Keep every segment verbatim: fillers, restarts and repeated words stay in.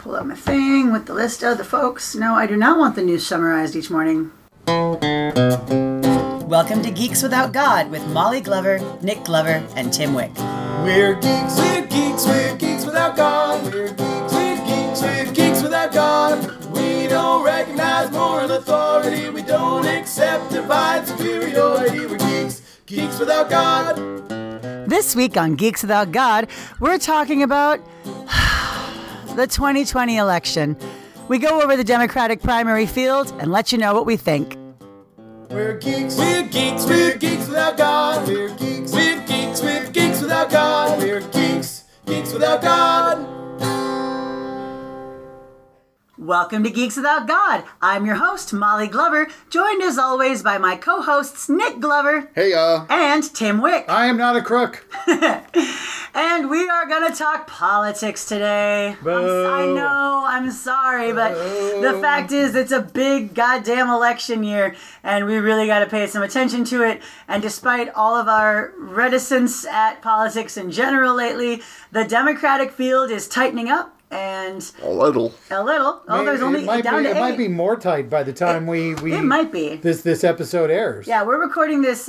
pull out my thing with the list of the folks. No, I do not want the news summarized each morning. Welcome to Geeks Without God with Molly Glover, Nick Glover, and Tim Wick. We're geeks, we're geeks, we're geeks without God. We're geeks, we're geeks, we're geeks without God. We don't recognize moral authority. We don't accept divine superiority. We're geeks, geeks without God. This week on Geeks Without God, we're talking about the twenty twenty election. We go over the Democratic primary field and let you know what we think. We're geeks, we're geeks, we're geeks without God. We're geeks, we're geeks, we're geeks without God. We're geeks, geeks without God. Welcome to Geeks Without God. I'm your host, Molly Glover, joined as always by my co-hosts, Nick Glover. Hey, uh. And Tim Wick. I am not a crook. And we are going to talk politics today. I'm, I know, I'm sorry, but Boo. The fact is it's a big goddamn election year, and we really got to pay some attention to it. And despite all of our reticence at politics in general lately, the Democratic field is tightening up. And a little, a little. Oh, Maybe, there's only it might down be, to It eight. might be more tight by the time it, we, we. It might be. This this episode airs. Yeah, we're recording this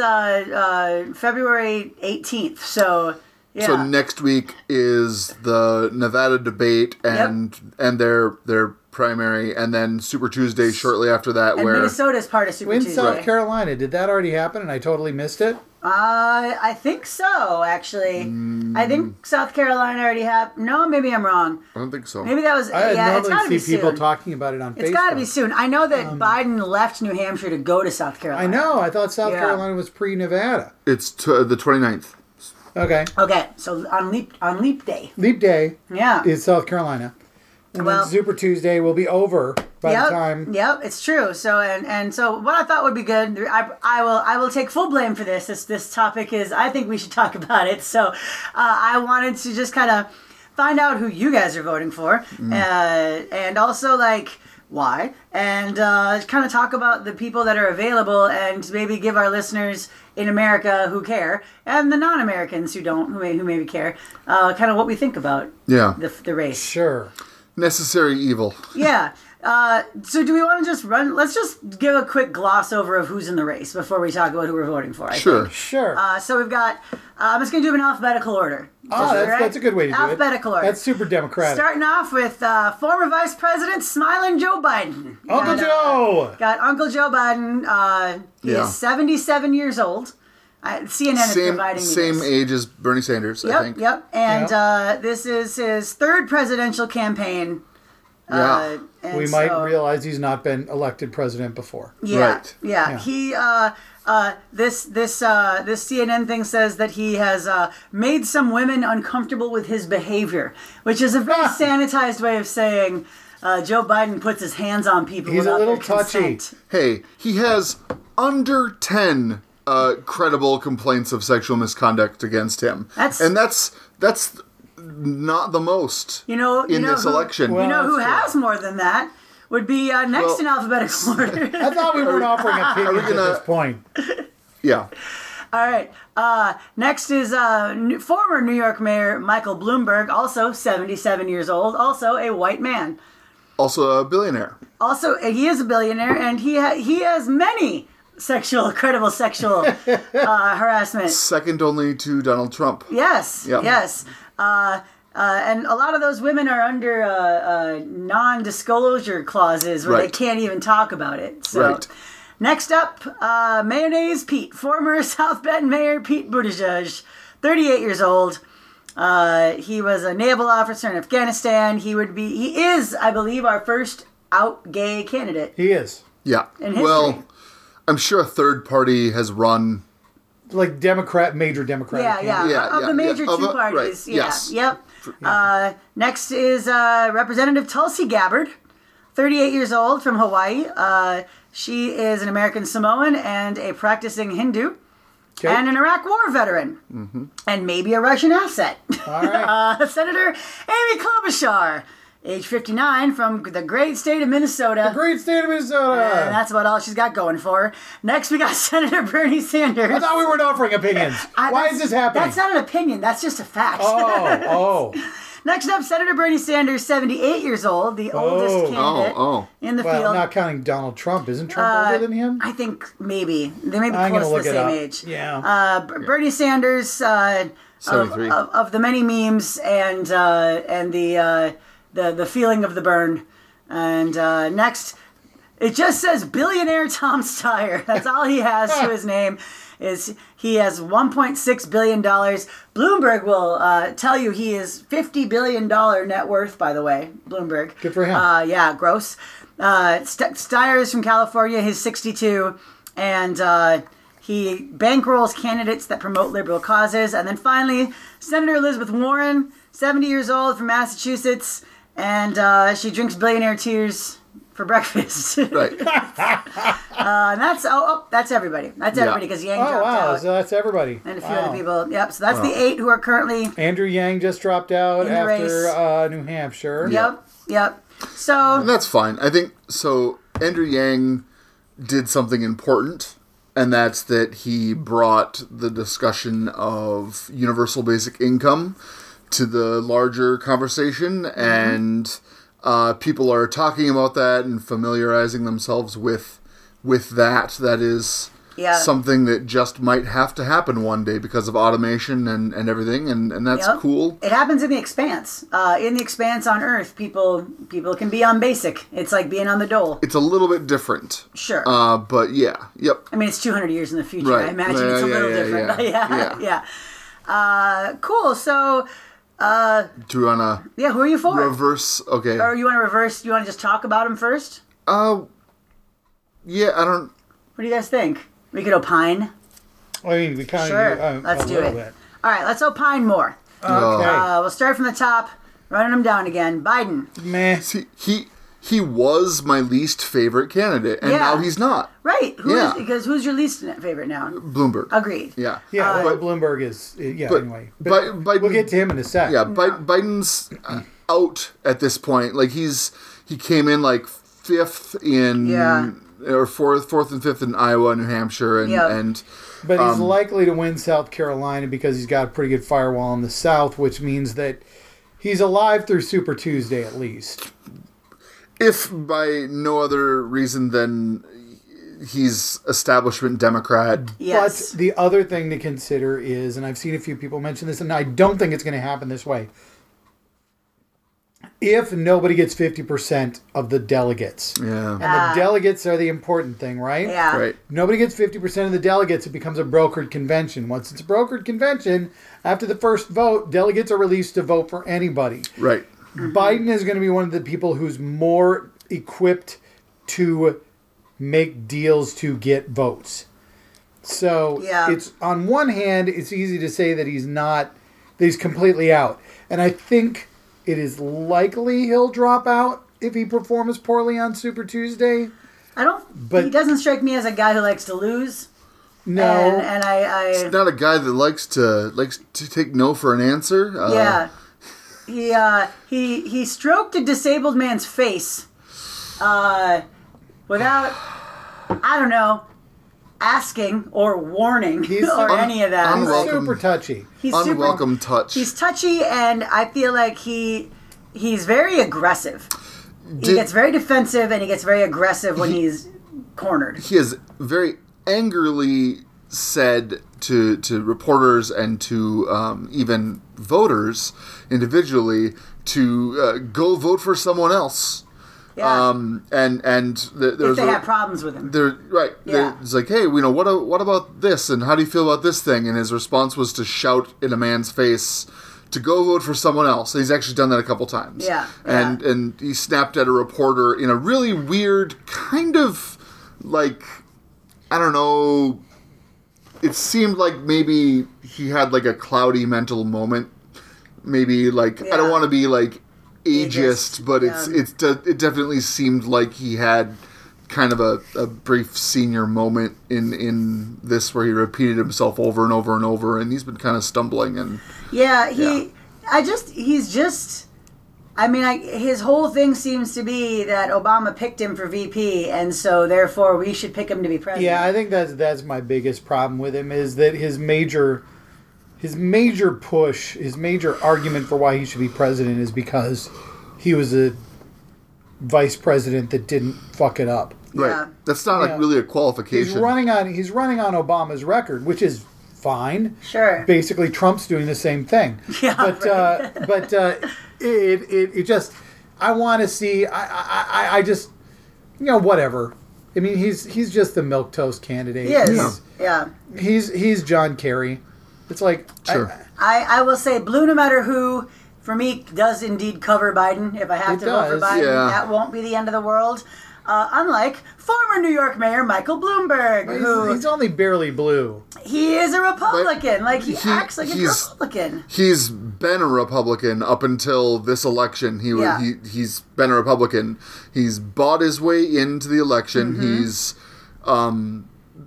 uh, uh, February eighteenth. So yeah. So next week is the Nevada debate and yep. and their their primary, and then Super Tuesday shortly after that. And where Minnesota is part of Super in Tuesday. South Carolina, did that already happen? And I totally missed it. Uh, I think so, actually. Mm. I think South Carolina already have. No, maybe I'm wrong. I don't think so. Maybe that was. I yeah, it's gotta normally be see people soon. talking about it on it's Facebook. It's got to be soon. I know that um, Biden left New Hampshire to go to South Carolina. I know. I thought South yeah. Carolina was pre-Nevada. It's t- the twenty-ninth. Okay. Okay, so on leap on leap day. Leap day. Yeah. Is South Carolina. And well, then Super Tuesday will be over by yep, the time. Yep, it's true. So and and so what I thought would be good, I, I will I will take full blame for this. This this topic is I think we should talk about it. So uh, I wanted to just kind of find out who you guys are voting for, mm. uh, and also like why, and uh, kind of talk about the people that are available, and maybe give our listeners in America who care, and the non-Americans who don't, who, may, who maybe care, uh, kind of what we think about yeah. the the race. Sure. Necessary evil. Yeah. Uh, so do we want to just run? Let's just give a quick gloss over of who's in the race before we talk about who we're voting for. I sure. Think. Sure. Uh, so we've got, uh, I'm just going to do them in alphabetical order. Oh, that's, right? that's a good way to do alphabetical it. Alphabetical order. That's super democratic. Starting off with uh, former Vice President Smiling Joe Biden. Uncle got, Joe! Uh, got Uncle Joe Biden. Uh, he yeah. is seventy-seven years old. Uh, C N N same, is providing me Same this. age as Bernie Sanders, yep, I think. Yep, and yep. Uh, this is his third presidential campaign. Yeah. Uh, we might so, realize he's not been elected president before. Yeah, right. yeah. yeah. He, uh, uh, this, this, uh, this C N N thing says that he has uh, made some women uncomfortable with his behavior, which is a very sanitized way of saying uh, Joe Biden puts his hands on people. He's without a little their touchy. consent. Hey, he has under ten uh, credible complaints of sexual misconduct against him. That's and that's that's. Not the most you know, you in know this who, election. You know Well, who that's has more than that would be uh, next Well, in alphabetical order. I thought we weren't offering opinions gonna- at this point. Yeah. All right. Uh, next is uh, n- former New York Mayor Michael Bloomberg, also seventy-seven years old, also a white man. Also a billionaire. Also, he is a billionaire, and he ha- he has many sexual, credible sexual uh, harassment. Second only to Donald Trump. Yes, Yep. yes. Uh, uh, and a lot of those women are under uh, uh, non-disclosure clauses where Right. they can't even talk about it. So. Right. Next up, uh, Mayonnaise Pete, former South Bend Mayor Pete Buttigieg, thirty-eight years old. Uh, he was a naval officer in Afghanistan. He would be, he is, I believe, our first out gay candidate. He is. Yeah. In history. Well, I'm sure a third party has run. Like Democrat, major Democratic. Yeah, yeah, Yeah, of yeah, the major yeah. Of two a- right, parties. Yeah, yes. yep. Uh, next is uh, Representative Tulsi Gabbard, thirty-eight years old, from Hawaii. Uh, she is an American Samoan and a practicing Hindu. Okay. And an Iraq War veteran. Mm-hmm. And maybe a Russian asset. All right. uh, Senator Amy Klobuchar, age fifty-nine, from the great state of Minnesota. The great state of Minnesota. And that's about all she's got going for her. Next, we got Senator Bernie Sanders. I thought we weren't offering opinions. I- Why that's- is this happening? That's not an opinion. That's just a fact. Oh, oh. Next up, Senator Bernie Sanders, seventy-eight years old, the oldest Oh. candidate Oh, oh. in the Well, field. not counting Donald Trump. Isn't Trump Uh, older than him? I think maybe. They may be I'm close gonna to look the it same up. age. Yeah. Uh, B- Bernie Sanders, uh, of, seventy-three. of, of the many memes and uh, and the, uh, the the feeling of the burn. And uh, next, it just says billionaire Tom Steyer. That's all he has to his name. Is he has one point six billion dollars. Bloomberg will uh, tell you he is fifty billion dollars net worth, by the way. Bloomberg. Good for him. Uh, yeah, gross. Uh, St- Steyer is from California. He's sixty-two. And uh, he bankrolls candidates that promote liberal causes. And then finally, Senator Elizabeth Warren, seventy years old, from Massachusetts. And uh, she drinks billionaire tears for breakfast. Right. Uh, and that's oh, oh that's everybody. That's Yeah. everybody because Yang Oh, dropped wow. out. So that's everybody. And a few Wow. other people. Yep. So that's the eight who are currently. Andrew Yang just dropped out In the after race. uh, New Hampshire. Yep. Yep. So And that's fine. I think so. Andrew Yang did something important, and that's that he brought the discussion of universal basic income to the larger conversation, Mm-hmm. and uh, people are talking about that and familiarizing themselves with with that. That is Yeah. something that just might have to happen one day because of automation and, and everything, and, and that's Yep. cool. It happens in the expanse. Uh, in the expanse on Earth, people people can be on basic. It's like being on the dole. It's a little bit different. Sure. Uh, but yeah, yep. I mean, it's two hundred years in the future. Right. I imagine Yeah, it's a yeah, little yeah, different. yeah. But yeah, Yeah. yeah. Uh, cool. So, Do you wanna yeah, who are you for? reverse? Okay. Or you want to reverse? You want to just talk about him first? Uh, yeah, I don't. What do you guys think? We could opine. I mean, we kind Sure. of uh, Let's a do little it. bit. All right, let's opine more. Okay. Uh, we'll start from the top, running them down again. Biden. Meh. See, he he was my least favorite candidate, and Yeah. now he's not. Right. Who Yeah. is, because who's your least favorite now? Bloomberg. Agreed. Yeah. Yeah, Uh, well, Bloomberg is. Yeah, but- anyway. but Biden- we'll get to him in a sec. Yeah, Bi- Biden's uh, out at this point. Like he's he came in like fifth in Yeah. or fourth, fourth and fifth in Iowa, New Hampshire, and Yeah. and But he's Um, likely to win South Carolina because he's got a pretty good firewall in the South, which means that he's alive through Super Tuesday at least. if by no other reason than he's establishment Democrat. Yes. But the other thing to consider is, and I've seen a few people mention this, and I don't think it's going to happen this way. If nobody gets fifty percent of the delegates, Yeah. and the delegates are the important thing, right? yeah. Right. Nobody gets fifty percent of the delegates, it becomes a brokered convention. Once it's a brokered convention, after the first vote, delegates are released to vote for anybody. Right. Biden is going to be one of the people who's more equipped to make deals to get votes. So Yeah. it's on one hand, it's easy to say that he's not, that he's completely out. And I think it is likely he'll drop out if he performs poorly on Super Tuesday. I don't. But- he doesn't strike me as a guy who likes to lose. No. And, and I. I Not a guy that likes to likes to take no for an answer. Uh, yeah. He uh he he stroked a disabled man's face, uh, without I don't know, asking or warning He's or un- any of that. He's unwelcome. super touchy. He's super- Unwelcome touch. He's touchy, and I feel like he he's very aggressive. He Did- gets very defensive, and he gets very aggressive when he's cornered. he has very angrily said to to reporters and to um, even voters individually to uh, go vote for someone else. Yeah, Um, and and th- if there's they a, have problems with him. There, right. Yeah. It's like, hey, you know, what a- what about this, and how do you feel about this thing? And his response was to shout in a man's face to go vote for someone else. And he's actually done that a couple times. Yeah, And yeah. and he snapped at a reporter in a really weird kind of like, I don't know. It seemed like maybe he had like a cloudy mental moment. Maybe like I Yeah. don't want to be like ageist, Ageist, but it's yeah. it's de- it definitely seemed like he had kind of a, a brief senior moment in in this where he repeated himself over and over and over, and he's been kind of stumbling and Yeah, he. Yeah. I just. He's just. I mean, I, his whole thing seems to be that Obama picked him for V P, and so therefore we should pick him to be president. Yeah, I think that's that's my biggest problem with him is that his major his major push, his major argument for why he should be president is because he was a vice president that didn't fuck it up. Right. Yeah. That's not like Yeah. really a qualification. He's running on he's running on Obama's record, which is fine. Sure. Basically, Trump's doing the same thing. Yeah, But uh, but uh, it, it it just I want to see I, I I I just you know whatever. I mean he's he's just the milquetoast candidate. He is. He's, Yeah. he's he's John Kerry. It's like Sure. I, I, I will say blue no matter who, for me, does indeed cover Biden. If I have It to vote for does. Biden, Yeah. that won't be the end of the world. Uh, unlike former New York Mayor Michael Bloomberg, who he's, he's only barely blue. he is a Republican. Like, he, he- acts like a he's- Republican. He's been a Republican up until this election. He, wa- Yeah. he he's been a Republican. He's bought his way into the election. Mm-hmm. He's um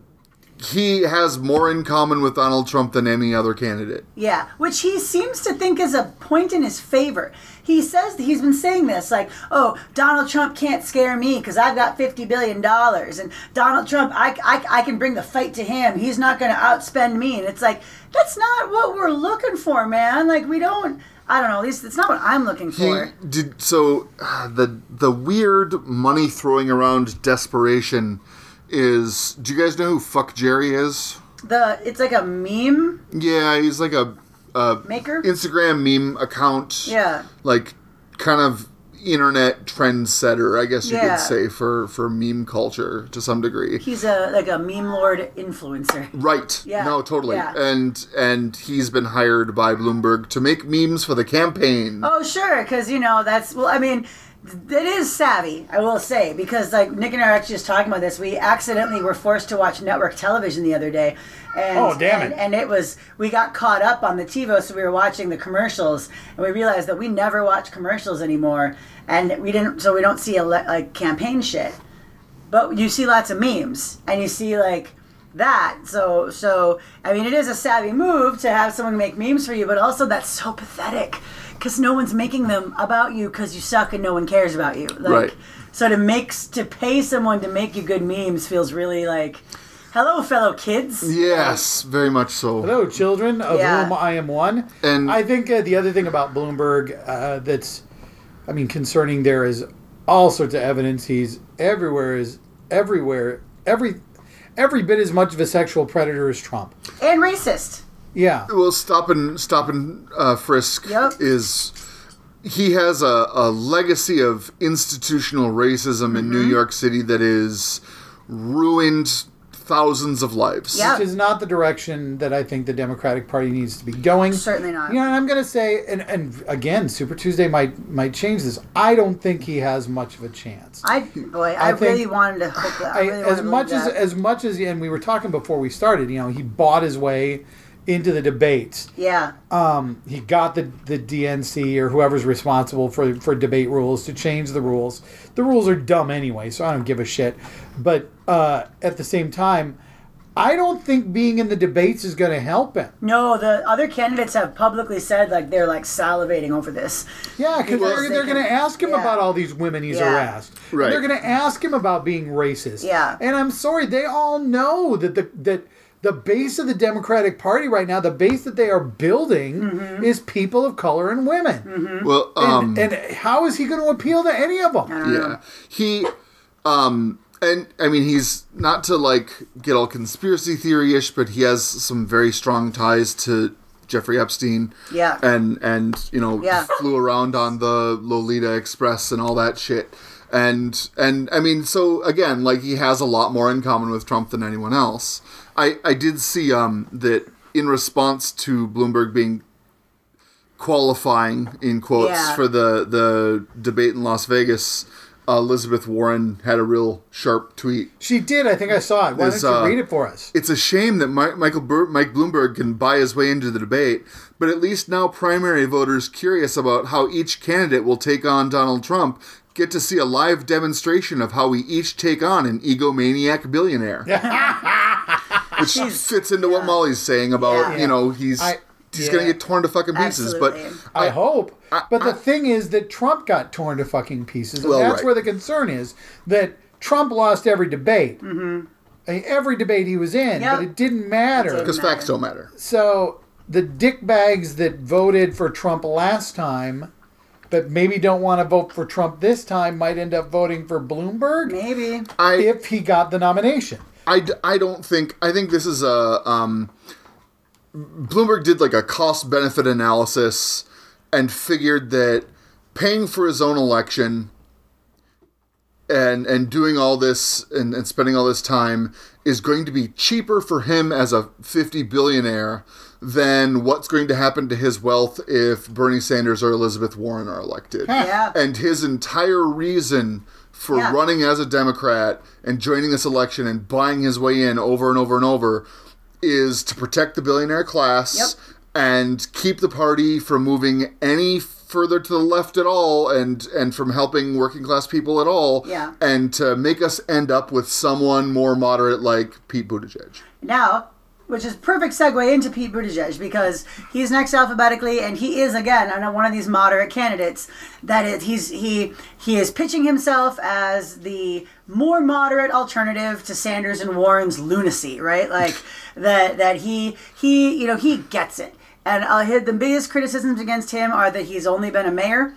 he has more in common with Donald Trump than any other candidate. Yeah, which he seems to think is a point in his favor. He says, he's been saying this, like, oh, Donald Trump can't scare me because I've got fifty billion dollars. And Donald Trump, I, I, I can bring the fight to him. He's not going to outspend me. And it's like, that's not what we're looking for, man. Like, we don't, I don't know, at least it's not what I'm looking He for. did so. uh, The the weird money throwing around desperation is. Do you guys know who Fuck Jerry is? The It's like a meme Yeah, he's like a, a maker. Instagram meme account. Yeah. Like kind of internet trendsetter, I guess you Yeah. could say, for, for meme culture to some degree. He's a like a meme lord influencer. Right. Yeah, No, totally. yeah. And and he's been hired by Bloomberg to make memes for the campaign. Oh, sure, because, you know, that's, well, I mean, it is savvy, I will say, because, like, Nick and I are actually just talking about this. We accidentally were forced to watch network television the other day. And, Oh, damn and, it. And it was, we got caught up on the TiVo, so we were watching the commercials, and we realized that we never watch commercials anymore, and we didn't, so we don't see, ele- like, campaign shit. But you see lots of memes, and you see, like, that. So, so I mean, it is a savvy move to have someone make memes for you, but also that's so pathetic because no one's making them about you because you suck and no one cares about you. Like, Right. So to make to pay someone to make you good memes feels really like, hello, fellow kids. Yes, very much so. Hello, children, of Yeah. whom I am one. And- I think uh, the other thing about Bloomberg uh, that's, I mean, concerning there is all sorts of evidence. He's everywhere, is everywhere, every every bit as much of a sexual predator as Trump. And racist. Yeah. Well, stop and stop and uh, frisk Yep. is he has a, a legacy of institutional racism in New Mm-hmm. York City that is ruined thousands of lives. Yeah. Which is not the direction that I think the Democratic Party needs to be going. Certainly not. You know, and I'm going to say, and, and again, Super Tuesday might might change this. I don't think he has much of a chance. I boy, I, I think- really wanted to hope that. I, I, really as wanted to much believe as that. as much as, and we were talking before we started. You know, he bought his way into the debates. yeah. Um, he got the, the D N C or whoever's responsible for for debate rules to change the rules. The rules are dumb anyway, so I don't give a shit. But uh, at the same time, I don't think being in the debates is going to help him. No, the other candidates have publicly said like they're like salivating over this. Yeah, because Because they're, they they're can- going to ask him yeah. about all these women he's Yeah. harassed. And Right. they're going to ask him about being racist. Yeah. And I'm sorry, they all know that the that the base of the Democratic Party right now, the base that they are building, Mm-hmm. is people of color and women. Well, um, And, and how is he going to appeal to any of them? yeah, he, um, and I mean, he's not to like get all conspiracy theory-ish, but he has some very strong ties to Jeffrey Epstein. Yeah. And and you know Yeah. flew around on the Lolita Express and all that shit. And and I mean, so again, like he has a lot more in common with Trump than anyone else. I I did see um that in response to Bloomberg being qualifying in quotes Yeah. for the the debate in Las Vegas, uh, Elizabeth Warren had a real sharp tweet. She did. I think I saw it. Why Is, don't you uh, read it for us? It's a shame that Mi- Michael Bur- Mike Bloomberg can buy his way into the debate, but at least now primary voters curious about how each candidate will take on Donald Trump get to see a live demonstration of how we each take on an egomaniac billionaire. Which fits into what Molly's saying about, Yeah. you know, he's I- he's yeah. going to get torn to fucking pieces. Absolutely. But I hope. I- but the I- thing is that Trump got torn to fucking pieces. And Well, that's right. where the concern is. That Trump lost every debate. Mm-hmm. Every debate he was in, Yep. but it didn't matter. because facts don't matter. So the dickbags that voted for Trump last time, but maybe don't want to vote for Trump this time, might end up voting for Bloomberg Maybe. I, if he got the nomination. I, d- I don't think, I think this is a, um, Bloomberg did like a cost benefit analysis and figured that paying for his own election and and doing all this and, and spending all this time is going to be cheaper for him as a fifty billionaire than what's going to happen to his wealth if Bernie Sanders or Elizabeth Warren are elected. Yeah. And his entire reason for Yeah. running as a Democrat and joining this election and buying his way in over and over and over is to protect the billionaire class Yep. and keep the party from moving any further to the left at all and and from helping working class people at all. Yeah. And to make us end up with someone more moderate like Pete Buttigieg. Now, which is perfect segue into Pete Buttigieg, because he's next alphabetically, and he is again I know one of these moderate candidates that is he's he he is pitching himself as the more moderate alternative to Sanders and Warren's lunacy, right? Like that that he he you know he gets it. And uh, his, the biggest criticisms against him are that he's only been a mayor,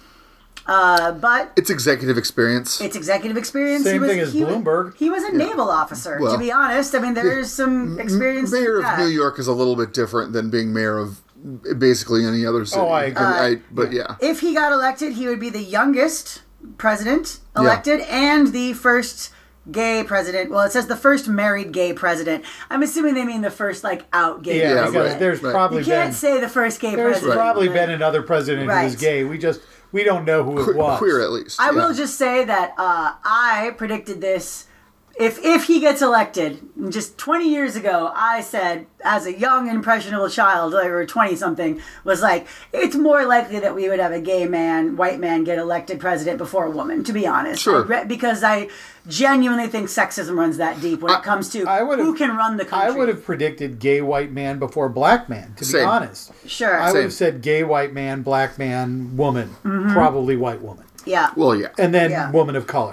uh, but It's executive experience. it's executive experience. Same he was, thing as he was- Bloomberg. He was a naval officer, Well, to be honest. I mean, there's some experience. Mayor to of that. New York is a little bit different than being mayor of basically any other city. Oh, I agree. I, but yeah. If he got elected, he would be the youngest president elected and the first gay president. Well, it says the first married gay president. I'm assuming they mean the first, like, out gay Yeah, Yeah, president. because there's right. probably You can't been say the first gay there's president. probably but- been another president who was Right. gay. We just we don't know who it was. Queer at least. I yeah. will just say that uh, I predicted this. If if he gets elected, just twenty years ago, I said, as a young, impressionable child, like, or twenty-something, was like, it's more likely that we would have a gay man, white man, get elected president before a woman, to be honest. Sure. I re- because I genuinely think sexism runs that deep when it comes to I would've- who can run the country. I would have predicted gay white man before black man, to be Same. honest. Sure. I would Same. have said gay white man, black man, woman, probably white woman. Yeah. Well, yeah. And then Yeah. woman of color.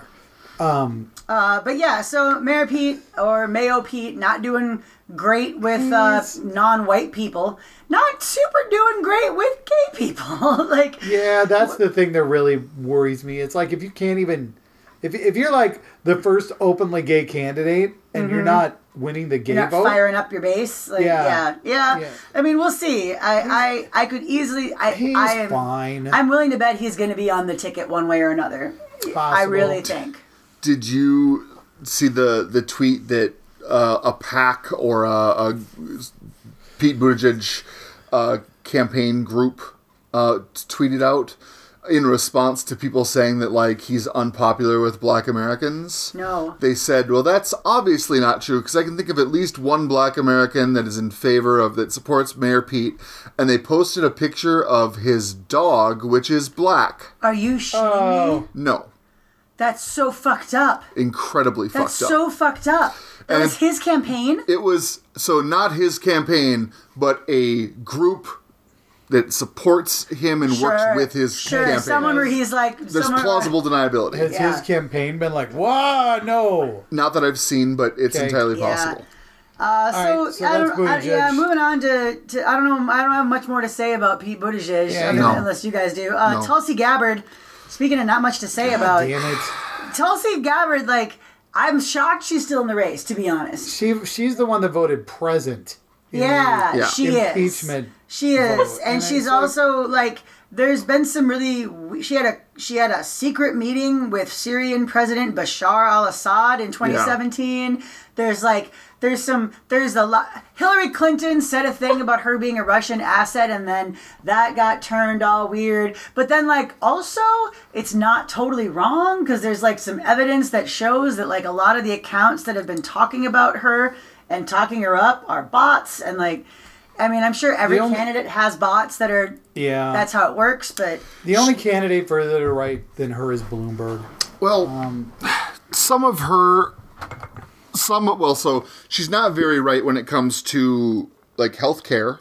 Uh, but yeah, so Mayor Pete or Mayo Pete not doing great with uh, He's- non-white people, not super doing great with gay people. like, Yeah, that's the thing that really worries me. It's like if you can't even, if if you're like the first openly gay candidate and you're not winning the gay you're not vote, firing up your base. Like, yeah. Yeah. yeah, Yeah. I mean, we'll see. I, I, I could easily. I, he's I am. fine. I'm willing to bet he's going to be on the ticket one way or another. I Possible. really think. Did you see the the tweet that uh, a PAC or a, a Pete Buttigieg uh, campaign group uh, tweeted out in response to people saying that like he's unpopular with Black Americans? No. They said, well, that's obviously not true because I can think of at least one Black American that is in favor of that supports Mayor Pete, and they posted a picture of his dog, which is black. Are you shitting me? Oh, No, That's so fucked up. incredibly That's fucked up. so fucked up. That And- was his campaign. It was, so not his campaign, but a group that supports him and works with his sure. campaign. Someone where he's like, There's someone- plausible deniability. has Yeah. his campaign been like, wow, no? Not that I've seen, but it's Okay. entirely Yeah. possible. Uh, so, All right, so I that's don't, I, Buttigieg. yeah, moving on to, to I don't know I don't have much more to say about Pete Buttigieg Yeah, other no. than- unless you guys do. Uh, No. Tulsi Gabbard. Speaking of not much to say about Damn it. Tulsi Gabbard, like I'm shocked she's still in the race. To be honest, She she's the one that voted present. in yeah, Yeah. she the is. impeachment She is, vote. and And she's it's like- also like. There's been some really. She had a she had a secret meeting with Syrian President Bashar al-Assad in twenty seventeen. There's like there's some there's a lot. Hillary Clinton said a thing about her being a Russian asset, and then that got turned all weird. But then like also it's not totally wrong because there's like some evidence that shows that like a lot of the accounts that have been talking about her and talking her up are bots and like. I mean, I'm sure every The only- candidate has bots that are. Yeah. That's how it works, but the only candidate further to the right than her is Bloomberg. Well, Um, some of her, some, well, so she's not very right when it comes to like healthcare.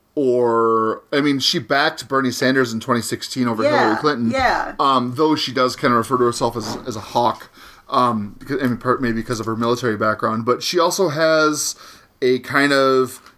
Or, I mean, she backed Bernie Sanders in twenty sixteen over Yeah, Hillary Clinton. yeah. Um, though she does kind of refer to herself as, as a hawk, um, because, I mean, part maybe because of her military background. But she also has a kind of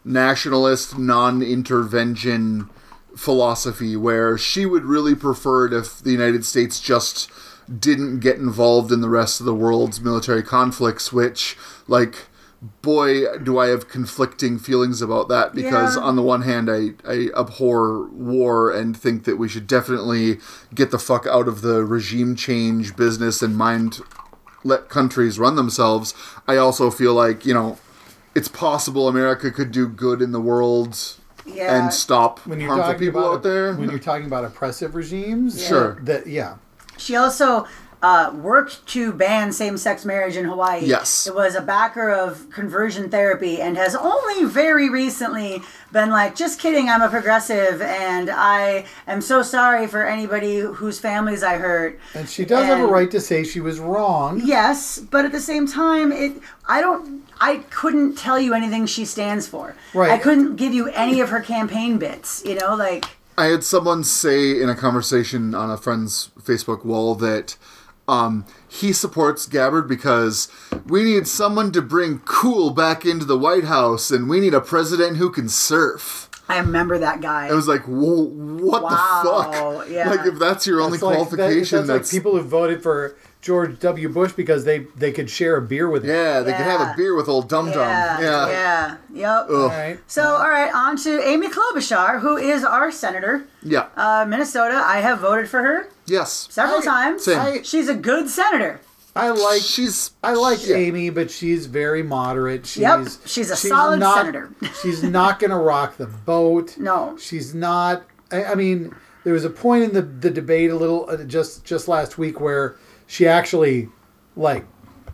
nationalist, non-intervention philosophy where she would really prefer it if the United States just didn't get involved in the rest of the world's military conflicts, which, like, boy, do I have conflicting feelings about that, because Yeah. on the one hand, I, I abhor war and think that we should definitely get the fuck out of the regime change business and mind let countries run themselves. I also feel like, you know, it's possible America could do good in the world Yeah. and stop When you're harmful talking people about out there. when you're talking about oppressive regimes, Sure. that yeah, She also uh, worked to ban same-sex marriage in Hawaii. Yes. It was a backer of conversion therapy and has only very recently been like, just kidding, I'm a progressive and I am so sorry for anybody whose families I hurt. and she does have a And- right to say she was wrong. Yes, but at the same time, it I don't I couldn't tell you anything she stands for. Right. I couldn't give you any of her campaign bits, you know, like I had someone say in a conversation on a friend's Facebook wall that um, he supports Gabbard because we need someone to bring cool back into the White House, and we need a president who can surf. I remember that guy. I was like, Whoa, what Wow, the fuck? yeah. Like, if that's your only It's like, that, qualification, that's like that's... people who voted for George W. Bush because they, they could share a beer with him. yeah, they can have Yeah. a beer with old Dum Dum. yeah, Yeah. yeah, yep. Ugh. All right. So, all right, on to Amy Klobuchar, who is our senator, Yeah. uh, Minnesota. I have voted for her Yes. several I- times. Same. She's a good senator. I like She's... I like yeah. Amy, but she's very moderate. She's, Yep, she's a solid not, senator. She's not going to rock the boat. No. She's not. I, I mean, there was a point in the, the debate a little uh, just just last week where she actually like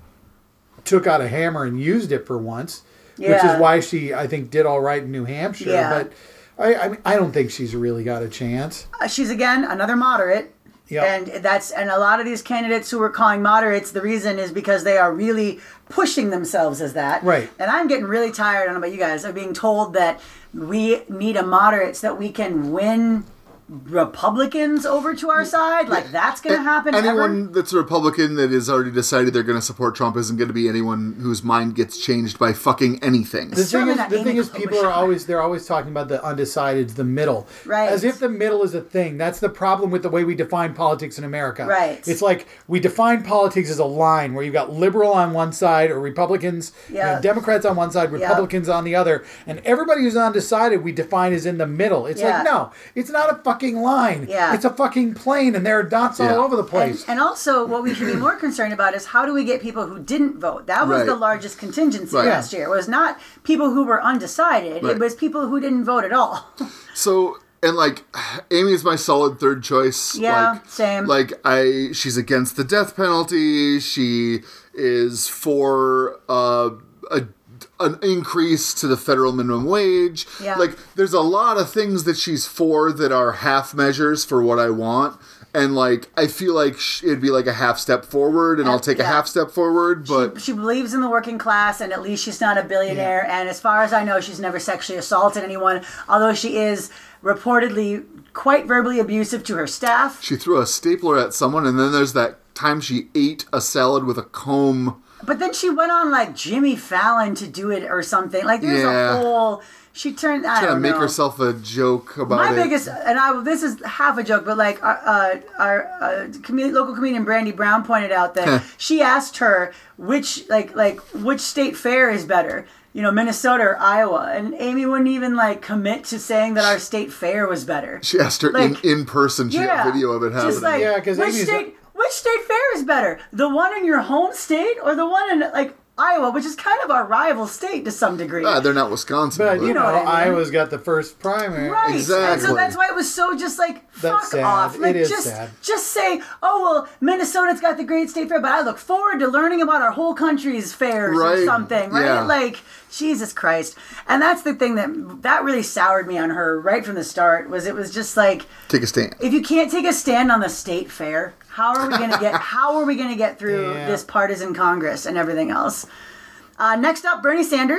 took out a hammer and used it for once, which Yeah. is why she I think did all right in New Hampshire. Yeah. But I I, mean, I don't think she's really got a chance. Uh, she's again another moderate. Yep. And that's and a lot of these candidates who we're calling moderates, the reason is because they are really pushing themselves as that. Right. And I'm getting really tired, I don't know about you guys, of being told that we need a moderate so that we can win Republicans over to our side. Like that's gonna happen. Anyone ever? that's a Republican that has already decided they're going to support Trump isn't going to be anyone whose mind gets changed by fucking anything. The thing Certainly is, not the Amy thing is, people are Klobuchar. always they're always talking about the undecideds, the middle, Right. As if the middle is a thing. That's the problem with the way we define politics in America. Right. It's like we define politics as a line where you've got liberal on one side or Republicans, you know, Yeah. Democrats on one side, Republicans on the other, and everybody who's undecided we define as in the middle. It's Yeah. like no, it's not a fucking line. Yeah. It's a fucking plane, and there are dots Yeah. all over the And, place. and also, what we should be more concerned about is how do we get people who didn't vote? That was Right. the largest contingency Right. last year. It was not people who were undecided. Right. It was people who didn't vote at all. So, and like, Amy is my solid third choice. Yeah, like, same. Like, I, she's against the death penalty. She is for uh, a an increase to the federal minimum wage. Yeah. Like, there's a lot of things that she's for that are half measures for what I want. And, like, I feel like sh- it'd be like a half step forward, and Uh, I'll take a yeah. half step forward, but... She believes in the working class, and at least she's not a billionaire. And as far as I know, she's never sexually assaulted anyone, although she is reportedly quite verbally abusive to her staff. She threw a stapler at someone, and then there's that time she ate a salad with a comb. But then she went on like Jimmy Fallon to do it or something. Like there's Yeah. a whole. She turned. I Trying to don't make know. herself a joke about My it. biggest, and I this is half a joke, but like our uh, our uh, comedian, local comedian Brandy Brown pointed out that she asked her which like like which state fair is better, you know, Minnesota or Iowa, and Amy wouldn't even like commit to saying that our state fair was better. She asked her Like, in, in person. She yeah, got video of it happening. Just like Yeah, 'cause which Amy's- state which state fair is better, the one in your home state or the one in like Iowa, which is kind of our rival state to some degree. Ah, they're not Wisconsin. But you know, know what I mean. Iowa's got the first primary. Right, and Exactly. so that's why it was so just like fuck That's sad. off. Like It is just sad. just say, oh well, Minnesota's got the great state fair, but I look forward to learning about our whole country's fairs or Right, something, right? yeah. Like Jesus Christ, and that's the thing that that really soured me on her right from the start. Was it was just like Take a stand. if you can't take a stand on the state fair, how are we gonna get how are we gonna get through Yeah. this partisan Congress and everything else? Uh, next up, Bernie Sanders.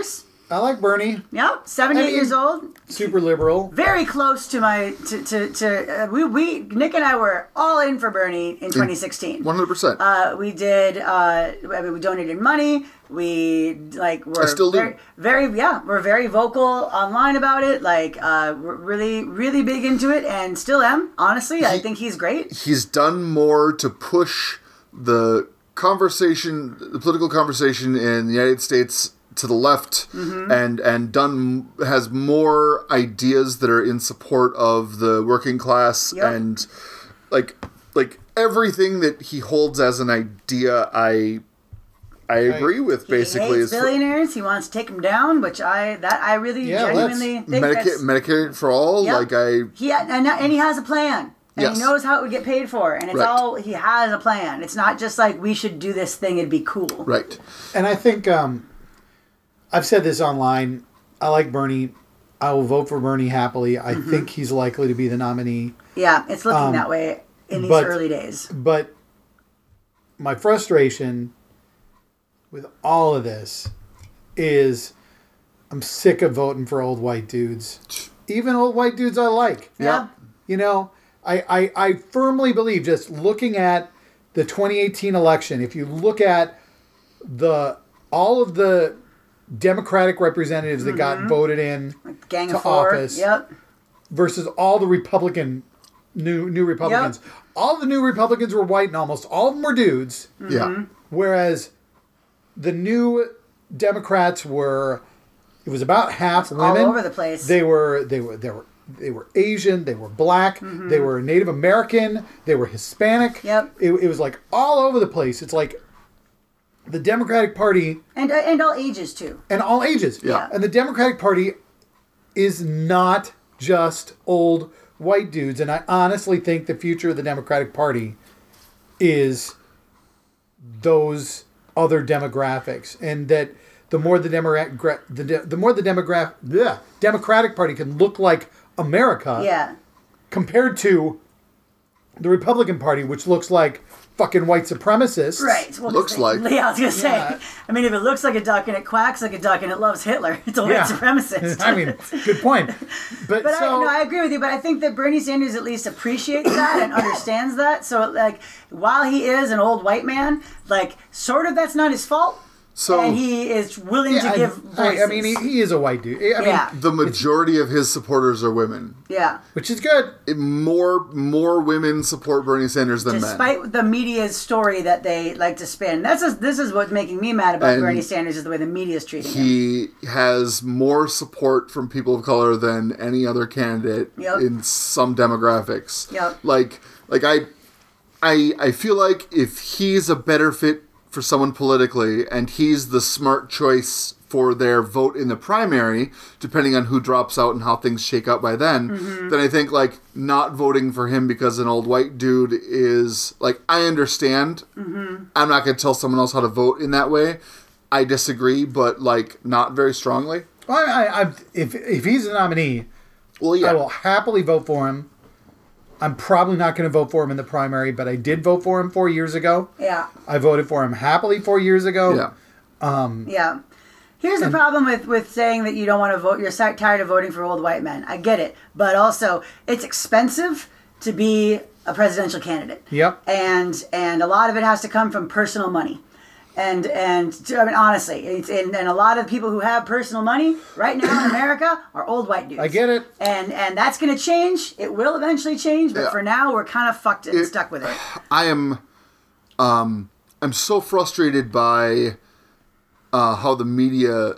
I like Bernie. Yep, seventy-eight I mean- years old. Super liberal. Very close to my to to, to uh, we we Nick and I were all in for Bernie in twenty sixteen. one hundred percent. Uh, we did. Uh, I mean, we donated money. We like were I still do. very, very yeah. We're very vocal online about it. Like uh, we're really really big into it, and still am. Honestly, I think he's great. He's done more to push the conversation, the political conversation in the United States to the left, Mm-hmm. and and done has more ideas that are in support of the working class, Yep. and like like everything that he holds as an idea, I I agree with. Basically, he is hates for- billionaires. He wants to take them down, which I that I really Yeah, genuinely let's- think Medicare, that's, Medicare for all. Yep. Like I, he and, and he has a plan. And Yes. he knows how it would get paid for, and it's Right. all he has a plan. It's not just like we should do this thing; it'd be cool. right. And I think um, I've said this online. I like Bernie. I will vote for Bernie happily. I Mm-hmm. think he's likely to be the nominee. Yeah, it's looking Um, that way in these but- early days. But my frustration with all of this is I'm sick of voting for old white dudes. Even old white dudes I like. Yeah. You know, I, I, I firmly believe, just looking at the twenty eighteen election, if you look at the all of the Democratic representatives that got voted in Gang to of four. office Yep. versus all the Republican new new Republicans, all the new Republicans were white and almost all of them were dudes, Yeah. whereas the new Democrats were, it was about half all women. over the place. They were they were they were they were Asian, they were black, they were Native American, they were Hispanic. Yep. It, it was like all over the place. It's like the Democratic Party And uh, and all ages too. and all ages. Yeah. And the Democratic Party is not just old white dudes. And I honestly think the future of the Democratic Party is those other demographics, and that the more the Democrat, the, de- the more the demograph, the Democratic Party can look like America, Yeah. compared to the Republican Party, which looks like fucking white supremacists. Right. Well, Looks they- like. Yeah, I was gonna say. Yeah. I mean, if it looks like a duck and it quacks like a duck and it loves Hitler, it's a white Yeah. supremacist. I mean, good point. But, But so, I, no, I agree with you. But I think that Bernie Sanders at least appreciates that and understands that. So, like, while he is an old white man, like, sort of that's not his fault. So and he is willing yeah, to I- give I, voices. I mean, he, he is a white dude. I mean, yeah, the majority of his supporters are women. yeah. which is good. More more women support Bernie Sanders than men. Despite the media's story that they like to spin, that's just, this is what's making me mad about And Bernie Sanders is the way the media is treating him. He has more support from people of color than any other candidate Yep. in some demographics. Yep. Like like I I I feel like if he's a better fit for someone politically and he's the smart choice for their vote in the primary, depending on who drops out and how things shake out by then, Mm-hmm. then I think like not voting for him because an old white dude is like, I understand. Mm-hmm. I'm not going to tell someone else how to vote in that way. I disagree, but like not very strongly. Well, I, I, I, if if he's the nominee, Well, yeah. I will happily vote for him. I'm probably not going to vote for him in the primary, but I did vote for him four years ago. Yeah. I voted for him happily four years ago. Yeah. Yeah. Here's the problem with, with saying that you don't want to vote. You're si- tired of voting for old white men. I get it. But also, it's expensive to be a presidential candidate. Yep. And and a lot of it has to come from personal money. And, and I mean, honestly, it's, and, and a lot of people who have personal money right now in America are old white dudes. I get it. And and that's going to change. It will eventually change. But Yeah. for now, we're kind of fucked and It- stuck with it. I am um I'm so frustrated by uh, how the media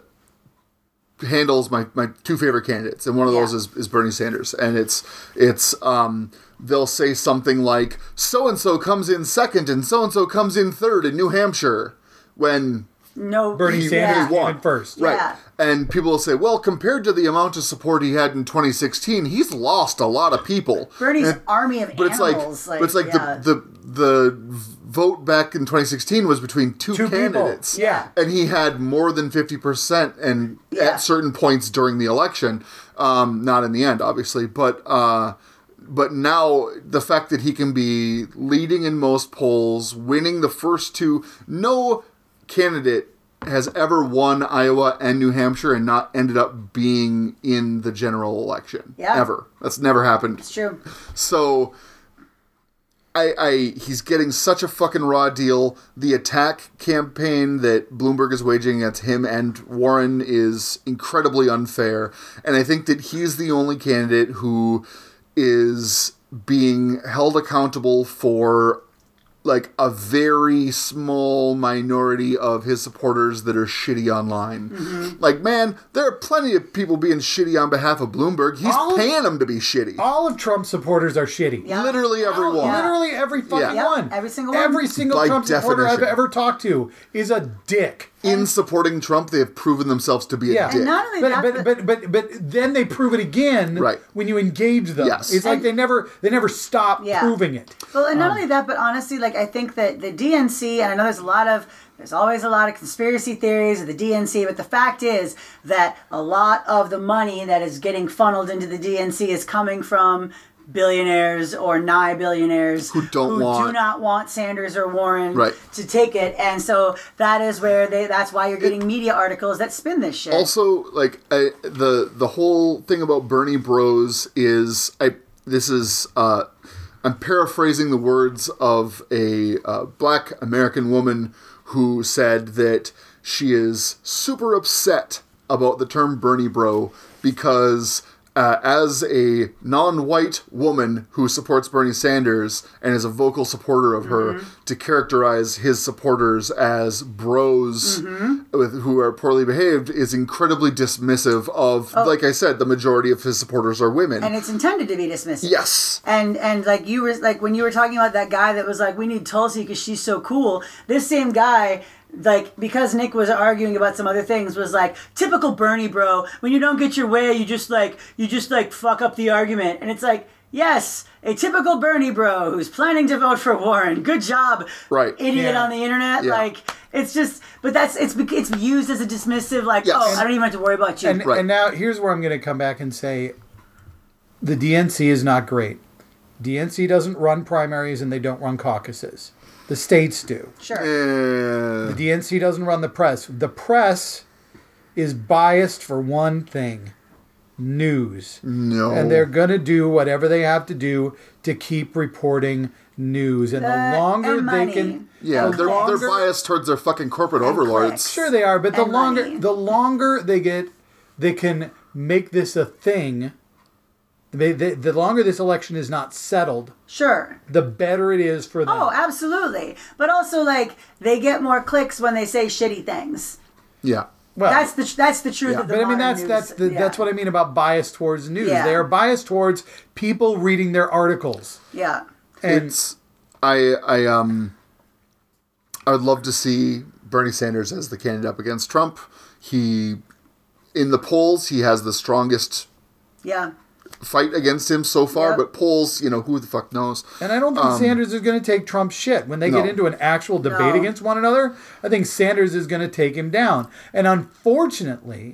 handles my, my two favorite candidates, and one of those Yeah. is, is Bernie Sanders. And it's it's um they'll say something like so and so comes in second and so and so comes in third in New Hampshire when No. Bernie He- Sanders he won. won first. Yeah. right. And people will say, well, compared to the amount of support he had in twenty sixteen, he's lost a lot of people. Bernie's And- army of but it's like, animals. but it's like yeah. the, the the vote back in twenty sixteen was between two, Two people. candidates. Yeah. And he had more than fifty percent and Yeah. at certain points during the election. Um, not in the end, obviously. But uh, but now the fact that he can be leading in most polls, winning the first two, no candidate has ever won Iowa and New Hampshire and not ended up being in the general election. Yeah. Ever. That's never happened. It's true. So, I, I, he's getting such a fucking raw deal. The attack campaign that Bloomberg is waging against him and Warren is incredibly unfair. And I think that he's the only candidate who is being held accountable for like a very small minority of his supporters that are shitty online. Mm-hmm. Like, man, there are plenty of people being shitty on behalf of Bloomberg. He's All of- paying them to be shitty. All of Trump's supporters are shitty. Yeah. Literally everyone. Oh, literally every fucking Yeah. one. Yep, every single one. Every single By Trump supporter I've definition. ever talked to is a dick. In supporting Trump, they have proven themselves to be a Yeah. dick. And not only But, that, but, but but but then they prove it again Right. when you engage them. Yes. It's like And- they never they never stop Yeah. proving it. Well, and not Um, only that, but honestly, like I think that the D N C, and I know there's a lot of, there's always a lot of conspiracy theories of the D N C, but the fact is that a lot of the money that is getting funneled into the D N C is coming from billionaires or nigh billionaires Who don't do want- not want Sanders or Warren Right. to take it, and so that is where they. That's why you're getting media articles that spin this shit. Also, like I, the the whole thing about Bernie Bros is I. This is uh, I'm paraphrasing the words of a uh, black American woman who said that she is super upset about the term Bernie Bro because. Uh, as a non-white woman who supports Bernie Sanders and is a vocal supporter of her, to characterize his supporters as bros with, who are poorly behaved is incredibly dismissive of, like I said, the majority of his supporters are women. and it's intended to be dismissive. Yes. And and like you were like when you were talking about that guy that was like, we need Tulsi because she's so cool. This same guy, like, because Nick was arguing about some other things, was like, typical Bernie bro. When you don't get your way, you just like you just like fuck up the argument. And it's like, yes, a typical Bernie bro who's planning to vote for Warren. Good job, Right. idiot Yeah. on the internet. Yeah. Like, it's just, but that's it's it's used as a dismissive, like, Yes. oh, I don't even have to worry about you. And, Right. and now here's where I'm going to come back and say the D N C is not great. D N C doesn't run primaries and they don't run caucuses. The states do. Sure. Uh, The D N C doesn't run the press. The press is biased for one thing: news. no. And they're going to do whatever they have to do to keep reporting news. And the Uh, longer and they money. can... yeah, and they're, they're clicks. biased towards their fucking corporate And overlords. clicks. Sure they are, but the And longer money. the longer they get, they can make this a thing. They, they, the longer this election is not settled, Sure. the better it is for them. Oh, absolutely. But also, like, they get more clicks when they say shitty things. Yeah. well, That's the that's the truth Yeah. of the but I mean modern that's news. that's the, Yeah. that's what I mean about bias towards news. Yeah. They are biased towards people reading their articles. Yeah. And It's I I um I would love to see Bernie Sanders as the candidate up against Trump. He in the polls he has the strongest Yeah. fight against him so far, Yep. but polls, you know, who the fuck knows? And I don't think Sanders is going to take Trump's shit. When they No. get into an actual debate No. against one another, I think Sanders is going to take him down. And unfortunately,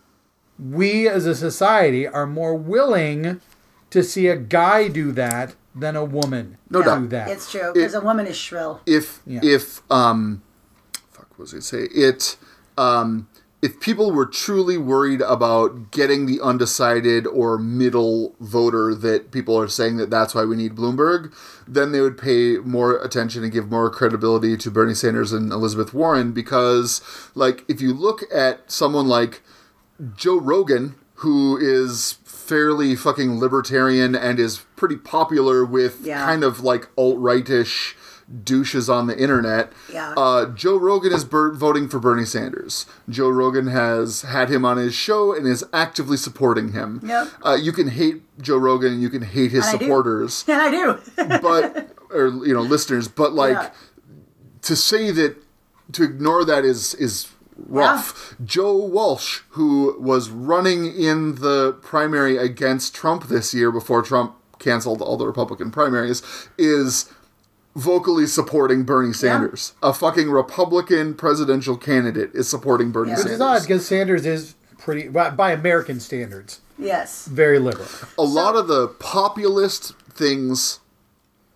we as a society are more willing to see a guy do that than a woman No do doubt. that. It's true because a woman is shrill. If Yeah. if um fuck what was I say? It um if people were truly worried about getting the undecided or middle voter that people are saying that that's why we need Bloomberg, then they would pay more attention and give more credibility to Bernie Sanders and Elizabeth Warren because, like, if you look at someone like Joe Rogan, who is fairly fucking libertarian and is pretty popular with Yeah. kind of like alt-rightish douches on the internet. Yeah. Uh, Joe Rogan is ber- voting for Bernie Sanders. Joe Rogan has had him on his show and is actively supporting him. Yep. Uh, you can hate Joe Rogan and you can hate his And I do. supporters, And I do. but or you know listeners, but like Yeah. to say that to ignore that is is rough. Joe Walsh, who was running in the primary against Trump this year before Trump canceled all the Republican primaries, is vocally supporting Bernie Sanders. A fucking Republican presidential candidate is supporting Bernie Yeah. Which Sanders. is odd because Sanders is pretty, by, by American standards, Yes. very liberal. A lot of the populist things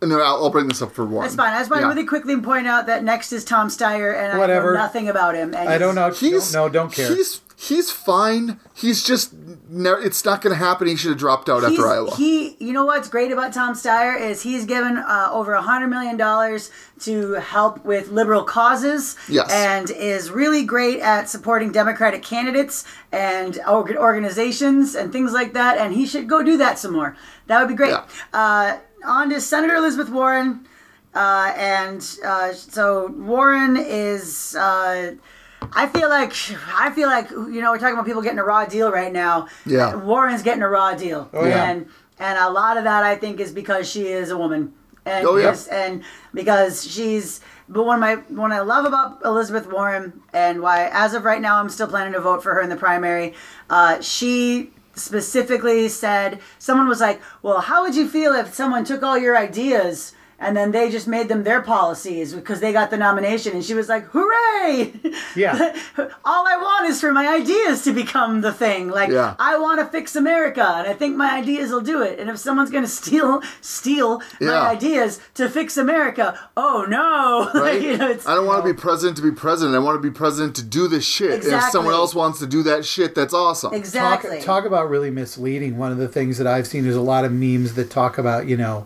No, I'll, I'll bring this up for Warren. That's fine. I just want to Yeah. really quickly point out that next is Tom Steyer, and Whatever. I know nothing about him. And I don't know. He's don't, no, don't care. He's he's fine. He's just no, it's not going to happen. He should have dropped out He's, after Iowa. He, you know what's great about Tom Steyer is he's given uh, over a hundred million dollars to help with liberal causes, Yes. and is really great at supporting Democratic candidates and org- organizations and things like that. And he should go do that some more. That would be great. Yeah. Uh, on to Senator Elizabeth Warren, uh, and uh, so Warren is. Uh, I feel like I feel like you know we're talking about people getting a raw deal right now. Yeah. Warren's getting a raw deal, Oh, yeah. and and a lot of that I think is because she is a woman, and Oh, yeah. because- and because she's. But one of my what I love about Elizabeth Warren, and why as of right now I'm still planning to vote for her in the primary. Uh, she specifically said someone was like, "Well, how would you feel if someone took all your ideas?" And then they just made them their policies because they got the nomination. And she was like, hooray! Yeah. All I want is for my ideas to become the thing. Like, Yeah. I want to fix America, and I think my ideas will do it. And if someone's going to steal steal Yeah. my ideas to fix America, oh no. Right? Like, you know, it's, I don't want to be president to be president. I want to be president to do this shit. And if Exactly. someone else wants to do that shit, that's awesome. exactly. Talk, talk about really misleading. One of the things that I've seen is a lot of memes that talk about, you know,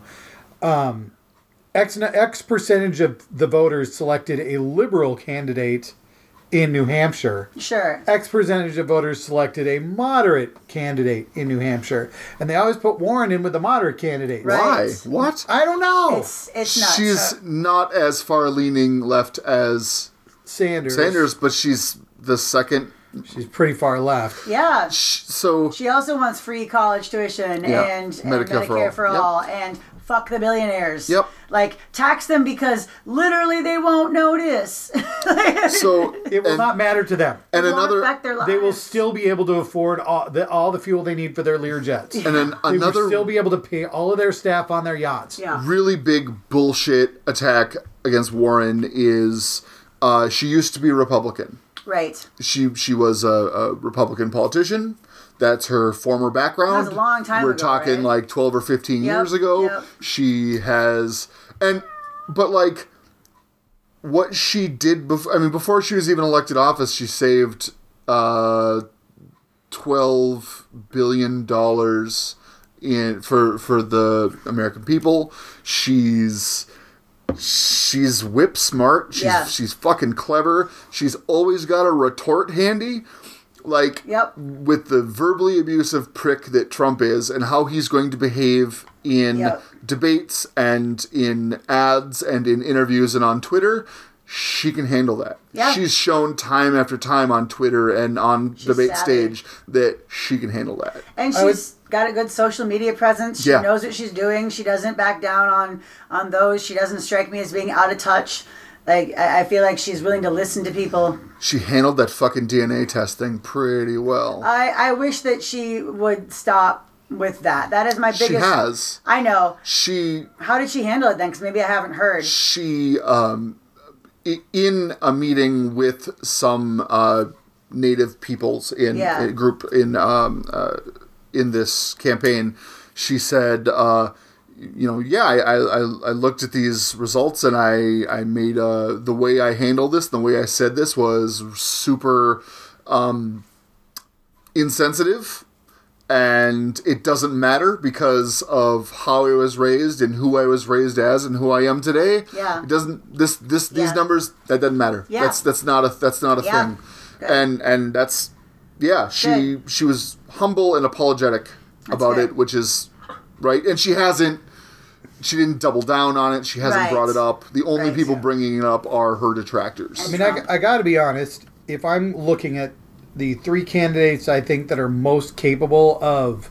um, X, X percentage of the voters selected a liberal candidate in New Hampshire. Sure. X percentage of voters selected a moderate candidate in New Hampshire. And they always put Warren in with the moderate candidate. Right. Why? What? I don't know. It's, it's nuts. She's not as far leaning left as Sanders. Sanders, but she's the second. She's pretty far left. yeah. sh- So She also wants free college tuition Yeah. and, and Medicare Medicare, for for all. all, and fuck the billionaires. Yep. Like, tax them because literally they won't notice. so It will and, not matter to them. and It won't another affect their They will lives. still be able to afford all the, all the fuel they need for their Lear jets. and then They another will still be able to pay all of their staff on their yachts. Yeah. really big bullshit attack against Warren is uh, she used to be a Republican. Right. She she was a, a Republican politician. That's her former background. That was a long time We're ago, talking right? like twelve or fifteen Yep, years ago. yep. She has and but like what she did before I mean before she was even elected office, she saved uh twelve billion dollars in for for the American people. She's she's whip smart. She's Yeah. she's fucking clever. She's always got a retort handy. Like Yep. with the verbally abusive prick that Trump is and how he's going to behave in Yep. debates and in ads and in interviews and on Twitter, she can handle that. Yeah. She's shown time after time on Twitter and on debate savvy. stage that she can handle that. And I would- she's got a good social media presence. She Yeah. knows what she's doing. She doesn't back down on, on those. She doesn't strike me as being out of touch. Like, I, I feel like she's willing to listen to people. She handled that fucking D N A test thing pretty well. I, I wish that she would stop with that. That is my biggest... she has. I know. She How did she handle it then? Because maybe I haven't heard. she um i- in a meeting with some uh native peoples in Yeah. a group in um uh, in this campaign, she said uh you know, yeah, I, I, I looked at these results and I, I made uh, the way I handled this, the way I said this was super um, insensitive, and it doesn't matter because of how I was raised and who I was raised as and who I am today. Yeah. It doesn't this this these Yeah. numbers that doesn't matter. Yeah. That's that's not a that's not a Yeah. thing. Good. And and that's yeah, she Good. she was humble and apologetic about good. it, which is right. And she hasn't she didn't double down on it. She hasn't Right. brought it up. The only Right. people bringing it up are her detractors. I mean, I, I got to be honest. If I'm looking at the three candidates I think that are most capable of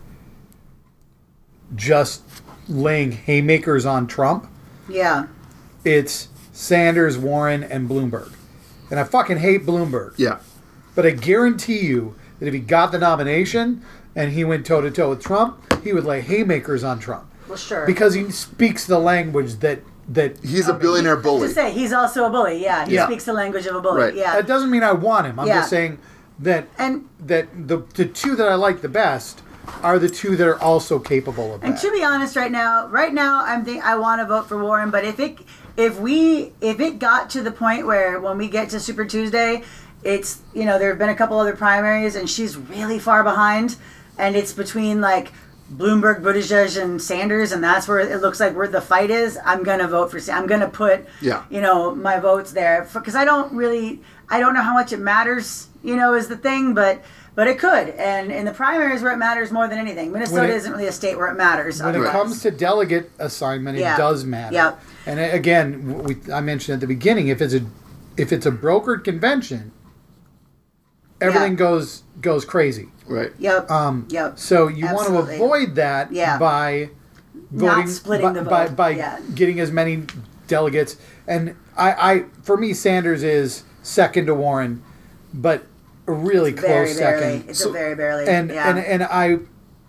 just laying haymakers on Trump, Yeah. it's Sanders, Warren, and Bloomberg. And I fucking hate Bloomberg. Yeah. But I guarantee you that if he got the nomination and he went toe to toe with Trump, he would lay haymakers on Trump Well, sure. because he speaks the language that that. He's a billionaire bully. To say, he's also a bully. Yeah. He Yeah. speaks the language of a bully. Right. Yeah. That doesn't mean I want him. I'm Yeah. just saying that And that the the two that I like the best are the two that are also capable of that. And to be honest, right now, right now, I'm think I want to vote for Warren. But if it, if we, if it got to the point where when we get to Super Tuesday, it's you know there have been a couple other primaries and she's really far behind, and it's between like Bloomberg, Buttigieg, and Sanders, and that's where it looks like where the fight is. I'm gonna vote for. I'm gonna put, Yeah. you know, my votes there because I don't really, I don't know how much it matters. You know, is the thing, but but it could. And in the primaries where it matters more than anything, Minnesota it- isn't really a state where it matters. When it otherwise. comes to delegate assignment, it Yeah. does matter. Yep. And a- again, we, I mentioned at the beginning, if it's a if it's a brokered convention, everything Yeah. goes goes crazy. Right. Yep. Um, yep. So you Absolutely. want to avoid that Yeah. by voting splitting by, the by, vote. by Yeah. getting as many delegates. And I, I, for me, Sanders is second to Warren, but a really very close barely. second. It's So- a very barely. And yeah. and and I,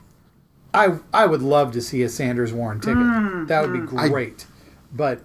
I I would love to see a Sanders Warren ticket. Mm, that would be great. But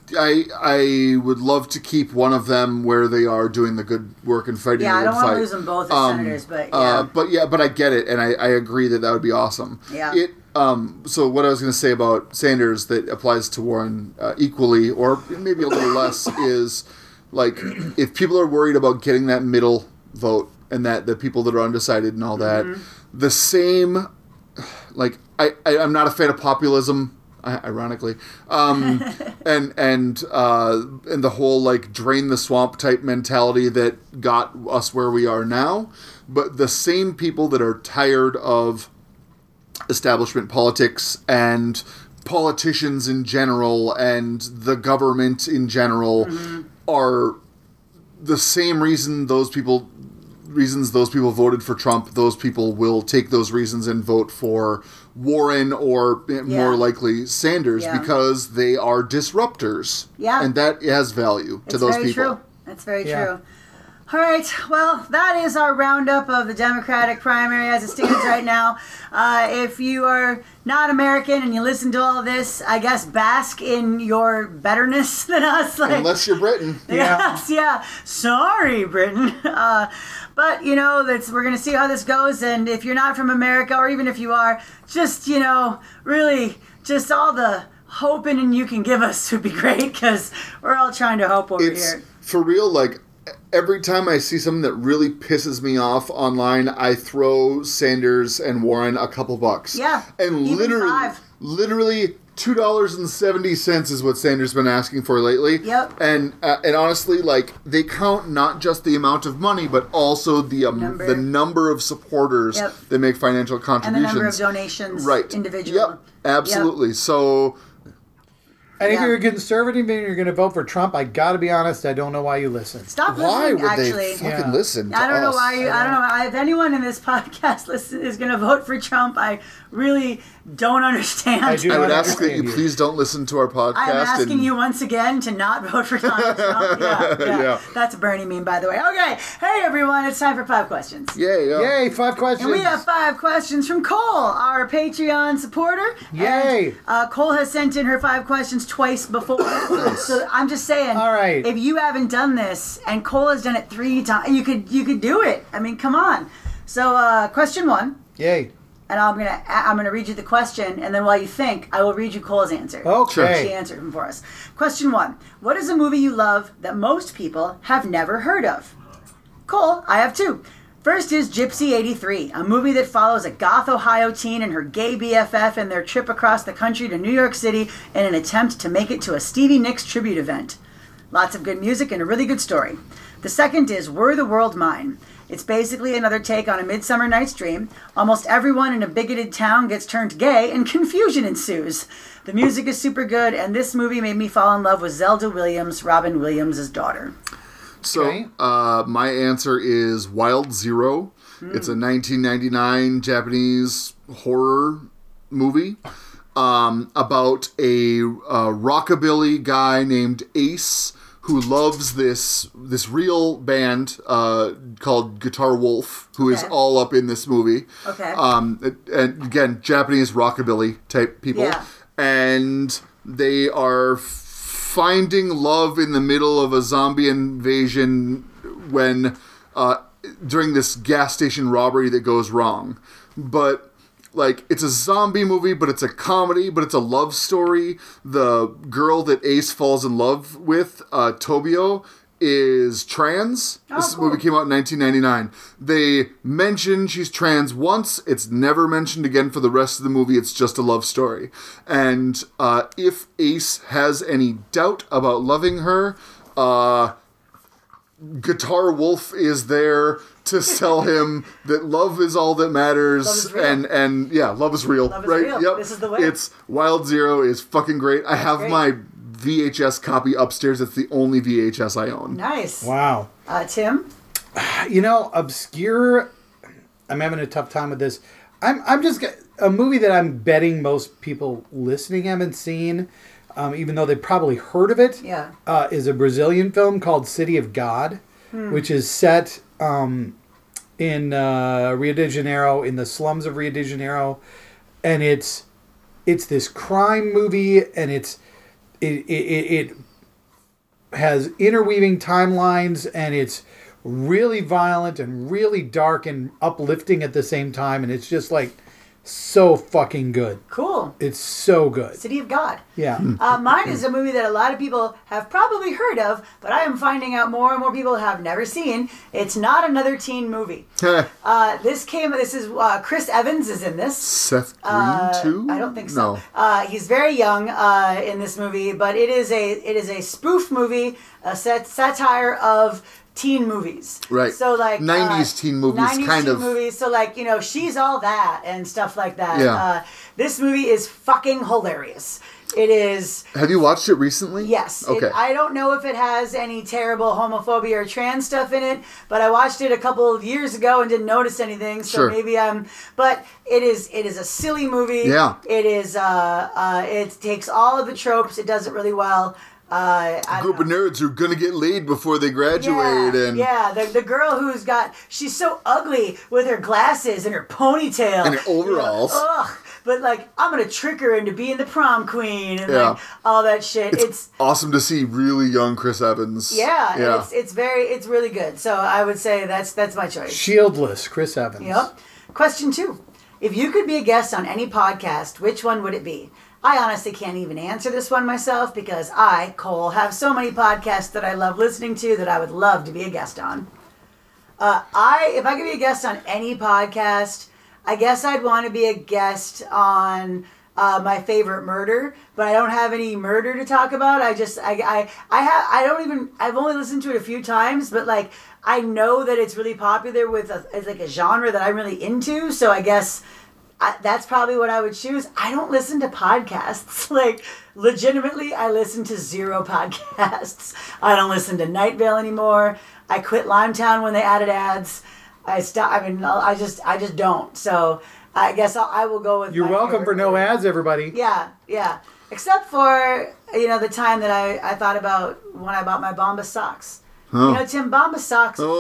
I I would love to keep one of them where they are doing the good work and fighting yeah, the I good don't want fight. to lose them both as Um, senators, but yeah. Uh, but yeah, but I get it, and I, I agree that that would be awesome. Yeah. It. Um. So what I was going to say about Sanders that applies to Warren uh, equally, or maybe a little less, is like if people are worried about getting that middle vote and that the people that are undecided and all that, Mm-hmm. the same. Like I, I I'm not a fan of populism. I- Ironically, um, and and uh, and the whole like drain the swamp type mentality that got us where we are now, but the same people that are tired of establishment politics and politicians in general and the government in general are the same reason those people reasons those people voted for Trump. Those people will take those reasons and vote for Warren or more Yeah. likely Sanders Yeah. because they are disruptors. Yeah. And that has value to It's those very people. true. That's very Yeah. true. All right. Well, that is our roundup of the Democratic primary as it stands right now. Uh, if you are not American and you listen to all of this, I guess bask in your betterness than us. Like, Unless you're Britain. Yes, yeah. Sorry, Britain. Uh, but you know, that's we're gonna see how this goes. And if you're not from America, or even if you are, just you know, really, just all the hoping and you can give us would be great because we're all trying to hope over It's here. for real. Like every time I see something that really pisses me off online, I throw Sanders and Warren a couple bucks. Yeah, and even literally, five. literally two dollars and seventy cents is what Sanders been asking for lately. Yep. And uh, and honestly, like they count not just the amount of money, but also the um, Number. the number of supporters Yep. that make financial And the contributions. number of donations, right. individual. Yep. Absolutely. So. and if Yeah. you're a conservative and you're going to vote for Trump, I got to be honest, I don't know why you listen. Stop Why listening. would Actually, they fucking Yeah. listen to I don't know us? why. You, I don't know I, if anyone in this podcast listen, is going to vote for Trump. I really don't understand. I do I would not ask that you understand you. please don't listen to our podcast. I am asking and, you once again to not vote for Donald Trump. Yeah, yeah. Yeah. That's a Bernie meme, by the way. Okay. Hey, everyone. It's time for five questions. Yay! Yeah. Yay, five questions. And we have five questions from Cole, our Patreon supporter. Yay. And, uh, Cole has sent in her five questions twice before. So I'm just saying, All right. if you haven't done this, and Cole has done it three times, you could you could do it. I mean, come on. So, uh, question one, Yay. and I'm gonna I'm gonna read you the question, and then while you think, I will read you Cole's answer. Okay. She answered them for us. Question one: what is a movie you love that most people have never heard of? Cole, I have two. First is Gypsy eighty-three, a movie that follows a goth Ohio teen and her gay B F F in their trip across the country to New York City in an attempt to make it to a Stevie Nicks tribute event. Lots of good music and a really good story. The second is Were the World Mine? It's basically another take on A Midsummer Night's Dream. Almost everyone in a bigoted town gets turned gay and confusion ensues. The music is super good, and this movie made me fall in love with Zelda Williams, Robin Williams' daughter. So, Okay. uh, my answer is Wild Zero. It's a nineteen ninety-nine Japanese horror movie um, about a uh, rockabilly guy named Ace who loves this this real band uh, called Guitar Wolf, who is Okay. all up in this movie. Okay. Um, and again, Japanese rockabilly type people, Yeah. and they are finding love in the middle of a zombie invasion when uh, during this gas station robbery that goes wrong. But like, it's a zombie movie, but it's a comedy, but it's a love story. The girl that Ace falls in love with, uh, Tobio, is trans. Oh, this cool. movie came out in nineteen ninety-nine. They mention she's trans once. It's never mentioned again for the rest of the movie. It's just a love story. And uh, if Ace has any doubt about loving her, uh, Guitar Wolf is there to tell him that love is all that matters. Love is real. And, and yeah, love is real. Love is right? real. Yep. This is the way. It's Wild Zero is fucking great. I have great. my V H S copy upstairs. It's the only V H S I own. Nice. Wow. Uh, Tim? You know, obscure. I'm having a tough time with this. I'm I'm just g- a movie that I'm betting most people listening haven't seen, um, even though they probably heard of it. Yeah. Uh, is a Brazilian film called City of God, which is set um, in uh, Rio de Janeiro, in the slums of Rio de Janeiro, and it's it's this crime movie, and it's it it, it has interweaving timelines, and it's really violent and really dark and uplifting at the same time, and it's just like so fucking good. Cool. It's so good. City of God. Yeah. Uh, mine is a movie that a lot of people have probably heard of, but I am finding out more and more people have never seen. It's not another teen movie. Uh, this came. This is uh, Chris Evans is in this. Seth Green Uh, too? I don't think so. No. Uh, he's very young uh, in this movie, but it is a it is a spoof movie, a sat- satire of teen movies. Right. So like nineties uh, teen movies, nineties kind teen of. movies. So like, you know, She's All That and stuff like that. Yeah. Uh, this movie is fucking hilarious. It is. Have you watched it recently? Yes. Okay. It, I don't know if it has any terrible homophobia or trans stuff in it, but I watched it a couple of years ago and didn't notice anything. So Sure. maybe I'm. But it is. It is a silly movie. Yeah. It is. Uh, uh, it takes all of the tropes. It does it really well. Uh, I Group don't of know. nerds who are gonna get laid before they graduate, Yeah, and yeah, the, the girl who's got, she's so ugly with her glasses and her ponytail. And her overalls. You know, ugh. But like, I'm going to trick her into being the prom queen and Yeah. like all that shit. it's, It's, awesome to see really young Chris Evans. yeah, yeah. it's it's very, it's really good. So I would say that's that's my choice. Shieldless, Chris Evans. Yep. Question two. If you could be a guest on any podcast, which one would it be? I honestly can't even answer this one myself because I, Cole, have so many podcasts that I love listening to that I would love to be a guest on. Uh, I, if I could be a guest on any podcast, I guess I'd want to be a guest on uh, my favorite murder, but I don't have any murder to talk about. I just, I, I, I have, I don't even, I've only listened to it a few times, but like, I know that it's really popular with a, it's like a genre that I'm really into. So I guess I, that's probably what I would choose. I don't listen to podcasts. Like, legitimately, I listen to zero podcasts. I don't listen to Night Vale anymore. I quit Limetown when they added ads. I stop. I mean, I just, I just don't. So I guess I'll, I will go with. You're my welcome favorite for no murder. ads, everybody. Yeah, yeah. Except for, you know, the time that I, I thought about when I bought my Bombas socks. Huh. You know, Tim, Bombas socks. are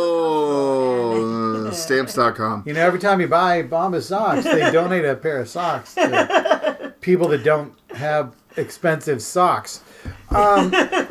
so comfortable. Oh, stamps dot com. You know, every time you buy Bombas socks, they donate a pair of socks to people that don't have expensive socks. Um,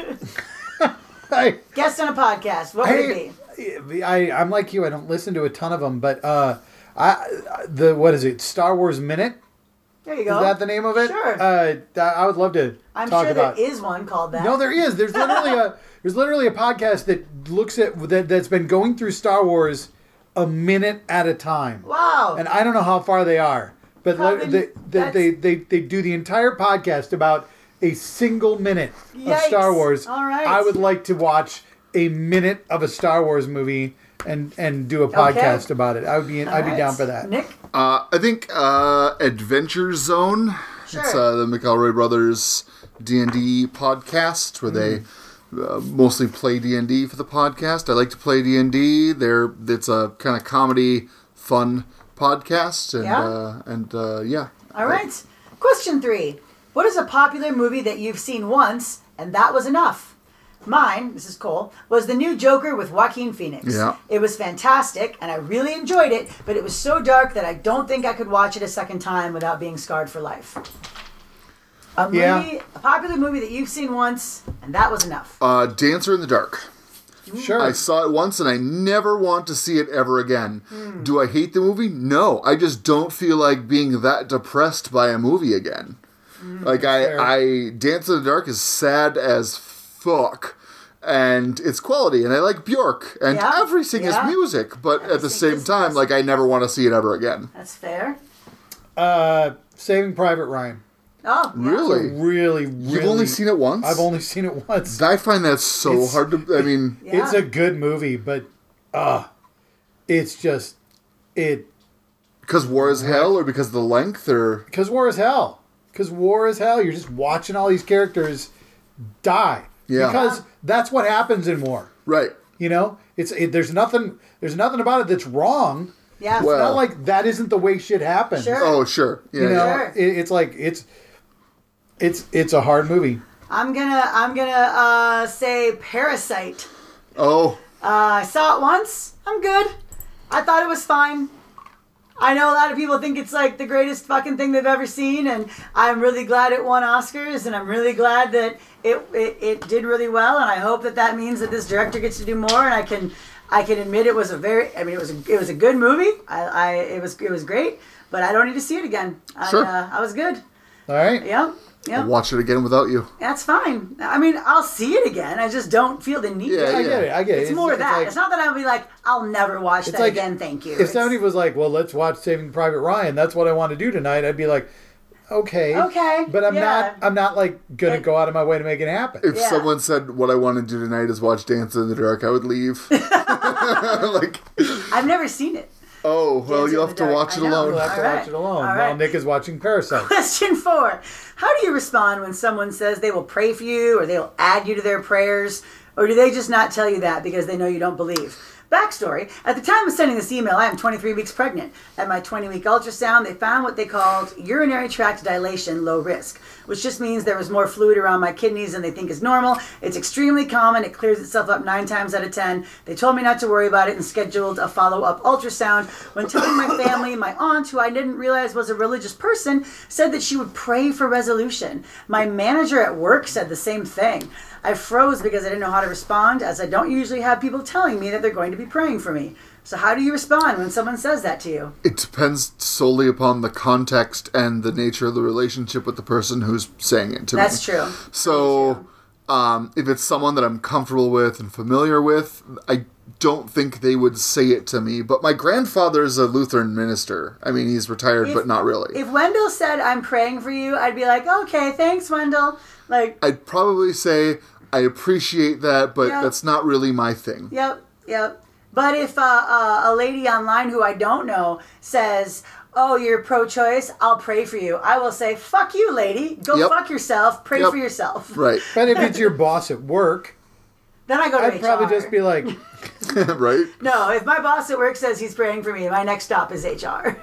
I, Guest on a podcast. What would it be? I, I'm like you. I don't listen to a ton of them, but uh, I the what is it? Star Wars Minute. There you go. Is that the name of it? Sure. Uh, I would love to I'm talk sure about. there is one called that. No, there is. There's literally a there's literally a podcast that looks at that that's been going through Star Wars a minute at a time. Wow. And I don't know how far they are, but Probably- they, they, that's- they, they, they do the entire podcast about a single minute of Yikes. Star Wars. All right. I would like to watch a minute of a Star Wars movie and, and do a podcast about it. I would be All I'd be right. down for that. Nick? Uh, I think uh, Adventure Zone. Sure. It's uh, the McElroy Brothers D and D podcast where they uh, mostly play D and D for the podcast. I like to play D and D. They're it's a kind of comedy, fun podcast, and Yeah. uh, and uh, yeah. All right. Question three. What is a popular movie that you've seen once and that was enough? Mine, this is Cole, was the new Joker with Joaquin Phoenix. Yeah. It was fantastic and I really enjoyed it, but it was so dark that I don't think I could watch it a second time without being scarred for life. A movie, Yeah. a popular movie that you've seen once and that was enough. Uh, Dancer in the Dark. Sure. I saw it once and I never want to see it ever again. Hmm. Do I hate the movie? No. I just don't feel like being that depressed by a movie again. Hmm. Like, I, Fair. I... Dance in the Dark is sad as fuck. And it's quality. And I like Bjork. And Yeah. everything Yeah. is music. But at the Everything same is time, like, I never want to see it ever again. That's fair. Uh, Saving Private Ryan. Oh, yeah. Really? Really, really. You've only seen it once? I've only seen it once. I find that so It's- hard to... I mean... Yeah. It's a good movie, but uh it's just it Because War is Hell or because of the length or... because war is hell. Because war is hell. You're just watching all these characters die. Yeah. Because that's what happens in war. Right. You know, it's it, there's nothing there's nothing about it that's wrong. Yeah. It's Well- not like that isn't the way shit happens. Sure. Oh, sure. Yeah, You know, yeah. Sure. it, it's like it's it's it's a hard movie. I'm gonna I'm gonna uh, say Parasite. Oh, Uh, I saw it once. I'm good. I thought it was fine. I know a lot of people think it's like the greatest fucking thing they've ever seen, and I'm really glad it won Oscars, and I'm really glad that it, it it did really well, and I hope that that means that this director gets to do more, and I can I can admit it was a very I mean it was a, it was a good movie. I, I it was it was great, but I don't need to see it again. I, Sure. uh, I was good. All right. Yeah. Yeah. I'll watch it again without you. That's fine. I mean, I'll see it again. I just don't feel the need Yeah, to. I get it. I get it. It's more that. like- it's not that I'll be like, I'll never watch that like again, thank you. If It's- somebody was like, "Well, let's watch Saving Private Ryan," that's what I want to do tonight. I'd be like, "Okay, Okay, but I'm yeah. not. I'm not like gonna But- go out of my way to make it happen." If Yeah. someone said what I want to do tonight is watch Dance in the Dark, I would leave. Like, I've never seen it. oh, well, Dance in you'll the have to Dark. watch it I know. alone. You'll have to All right. watch it alone. All While right. Nick is watching Parasite. Question four. How do you respond when someone says they will pray for you or they'll add you to their prayers? Or do they just not tell you that because they know you don't believe? Backstory. At the time of sending this email, I am twenty-three weeks pregnant. At my twenty-week ultrasound, they found what they called urinary tract dilation, low risk, which just means there was more fluid around my kidneys than they think is normal. It's extremely common. It clears itself up nine times out of ten. They told me not to worry about it and scheduled a follow-up ultrasound. When telling my family, my aunt, who I didn't realize was a religious person, said that she would pray for resolution. My manager at work said the same thing. I froze because I didn't know how to respond, as I don't usually have people telling me that they're going to be praying for me. So how do you respond when someone says that to you? It depends solely upon the context and the nature of the relationship with the person who's saying it to me. That's true. So, um, if it's someone that I'm comfortable with and familiar with, I don't think they would say it to me. But my grandfather's a Lutheran minister. I mean, he's retired, If- but not really. If Wendell said, I'm praying for you, I'd be like, okay, thanks, Wendell. Like, I'd probably say, I appreciate that, but Yeah. that's not really my thing. yep, yep. But if uh, uh, a lady online who I don't know says, oh, you're pro-choice, I'll pray for you, I will say, fuck you, lady. Go Yep. fuck yourself. Pray Yep. for yourself. Right. But if it's your boss at work, Then I go to I'd H R. probably just be like, Right? No, if my boss at work says he's praying for me, my next stop is H R.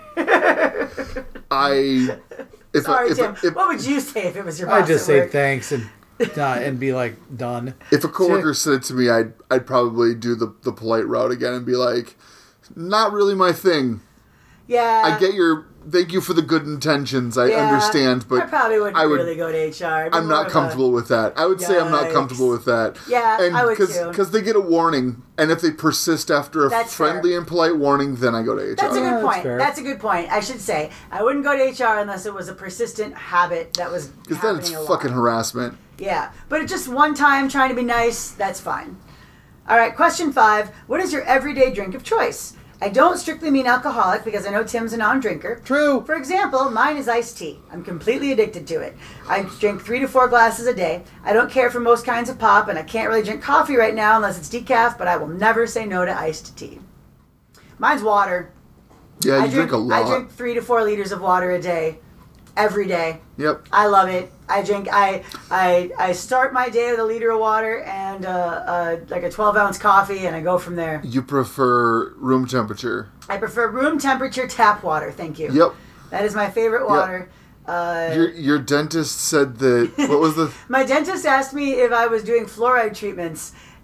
I... If Sorry, a, if, Tim. a, if, what would you say if it was your boss I'd just at say work? thanks and uh, and be like done. if a coworker said it to me, I'd I'd probably do the, the polite route again and be like, not really my thing. Yeah. I get your thank you for the good intentions. I Yeah, understand, but I probably wouldn't I would- really go to H R. It'd be I'm more not of a- comfortable with that. I would say I'm not Yikes. comfortable with that. Yeah, and I would cause, too. Because they get a warning, and if they persist after a That's friendly fair. and polite warning, then I go to H R. That's a Yeah, good that's point. fair. That's a good point. I should say I wouldn't go to H R unless it was a persistent habit that was Because then happening it's a fucking lot. harassment. Yeah, but just one time trying to be nice, that's fine. All right, question five. What is your everyday drink of choice? I don't strictly mean alcoholic because I know Tim's a non-drinker. True. For example, mine is iced tea. I'm completely addicted to it. I drink three to four glasses a day. I don't care for most kinds of pop, and I can't really drink coffee right now unless it's decaf, but I will never say no to iced tea. Mine's water. Yeah, you I drink, a lot. I drink three to four liters of water a day, every day. Yep. I love it. I drink. I I I start my day with a liter of water and uh, uh, like a twelve ounce coffee, and I go from there. You prefer room temperature. I prefer room temperature tap water. Thank you. Yep. That is my favorite water. Uh, Your your dentist said that. What was the? my dentist asked me if I was doing fluoride treatments,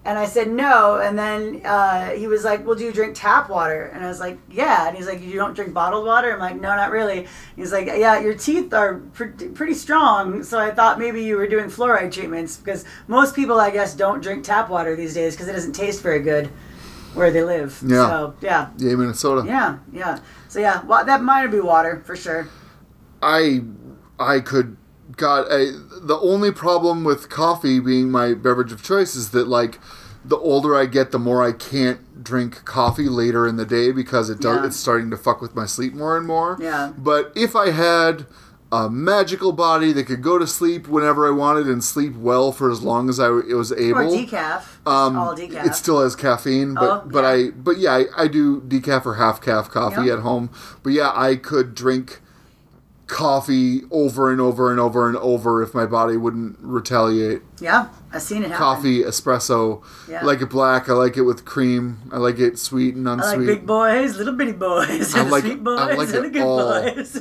And I said no, and then uh, he was like, well, do you drink tap water? And I was like, yeah. And he's like, you don't drink bottled water? I'm like, no, not really. He's like, yeah, your teeth are pre- pretty strong, so I thought maybe you were doing fluoride treatments, because most people, I guess, don't drink tap water these days because it doesn't taste very good where they live. Yeah. So, yeah. Yeah, Minnesota. Yeah, yeah. So, yeah, well, that might be water, for sure. I I could... God, I, the only problem with coffee being my beverage of choice is that, like, the older I get, the more I can't drink coffee later in the day because it does, Yeah. it's starting to fuck with my sleep more and more. Yeah. But if I had a magical body that could go to sleep whenever I wanted and sleep well for as long as I it was able, Or decaf. um, all decaf. it still has caffeine. But Oh, but yeah. I but yeah, I, I do decaf or half calf coffee Yep. at home. But yeah, I could drink coffee over and over and over and over if my body wouldn't retaliate. Yeah, I've seen it happen. Coffee, espresso. Yeah. I like it black. I like it with cream. I like it sweet and I like unsweet. big boys, little bitty boys, I and like- sweet boys, I like and the it good all. boys.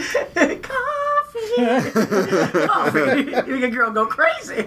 Coffee. Coffee. You make a girl go crazy.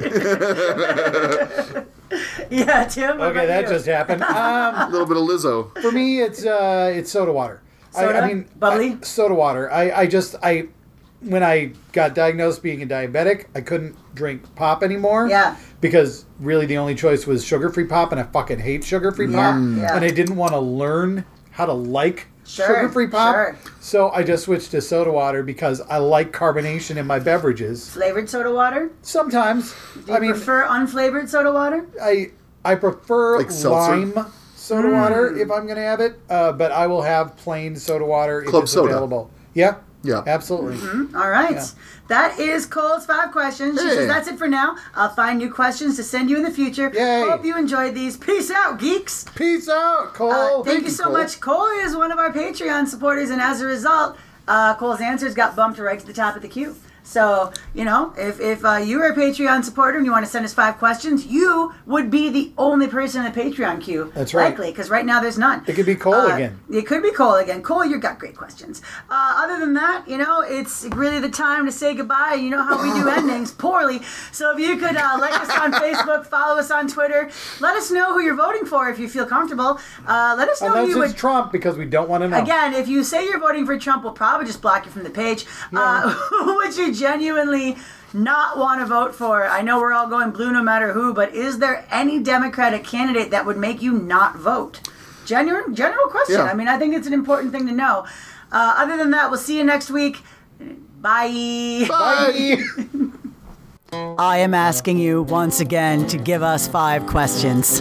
Yeah, Tim. what Okay, about that you? just happened. Um, A little bit of Lizzo. for me, it's uh, it's soda water. I, Soda? I mean, Bubbly? I- soda water. I, I just I when I got diagnosed being a diabetic, I couldn't drink pop anymore. Yeah. Because really, the only choice was sugar-free pop, and I fucking hate sugar-free Yeah, pop. yeah. And I didn't want to learn how to like Sure, sugar-free pop. sure. So I just switched to soda water because I like carbonation in my beverages. Flavored soda water? Sometimes, Do you I mean, prefer unflavored soda water? I I prefer Like seltzer? lime soda Mm. water if I'm going to have it, uh, but I will have plain soda water if Club it's soda. available. Yeah, Yeah. absolutely. All right. Yeah. That is Cole's five questions. She Hey. says that's it for now. I'll find new questions to send you in the future. Yay. Hope you enjoyed these. Peace out, geeks. Peace out, Cole. Uh, thank, thank you you, so Cole. much. Cole is one of our Patreon supporters, and as a result, uh, Cole's answers got bumped right to the top of the queue. So, you know, if, if uh, you are a Patreon supporter and you want to send us five questions, you would be the only person in the Patreon queue. That's right. Likely, because right now there's none. It could be Cole Uh, again. It could be Cole again. Cole, you've got great questions. Uh, other than that, you know, it's really the time to say goodbye. You know how we do endings poorly. So if you could uh, like us on Facebook, follow us on Twitter, let us know who you're voting for if you feel comfortable. Uh, let us know who Unless you it's would. Trump, because we don't want to know. Again, if you say you're voting for Trump, we'll probably just block you from the page. Uh, who would you genuinely not want to vote for? I know we're all going blue no matter who, but is there any Democratic candidate that would make you not vote? Genuine, general question. Yeah. I mean, I think it's an important thing to know. Uh, other than that, we'll see you next week. Bye. Bye. I am asking you once again to give us five questions.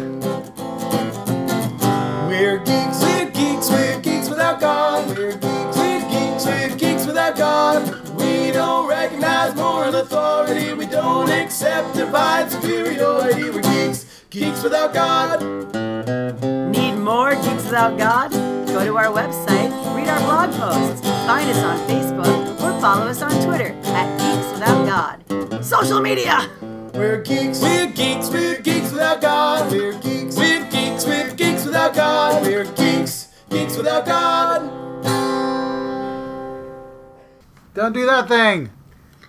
We're geeks, we're geeks, we're geeks without God. We're geeks, we're geeks, we're geeks without God. We don't recognize moral authority. We don't accept divine superiority. We're geeks, geeks without God. Need more Geeks Without God? Go to our website, read our blog posts, find us on Facebook, or follow us on Twitter at Geeks Without God. Social media! We're geeks, we're geeks, we're geeks without God. We're geeks, we're geeks, we're geeks without God. We're geeks, geeks without God. Don't do that thing.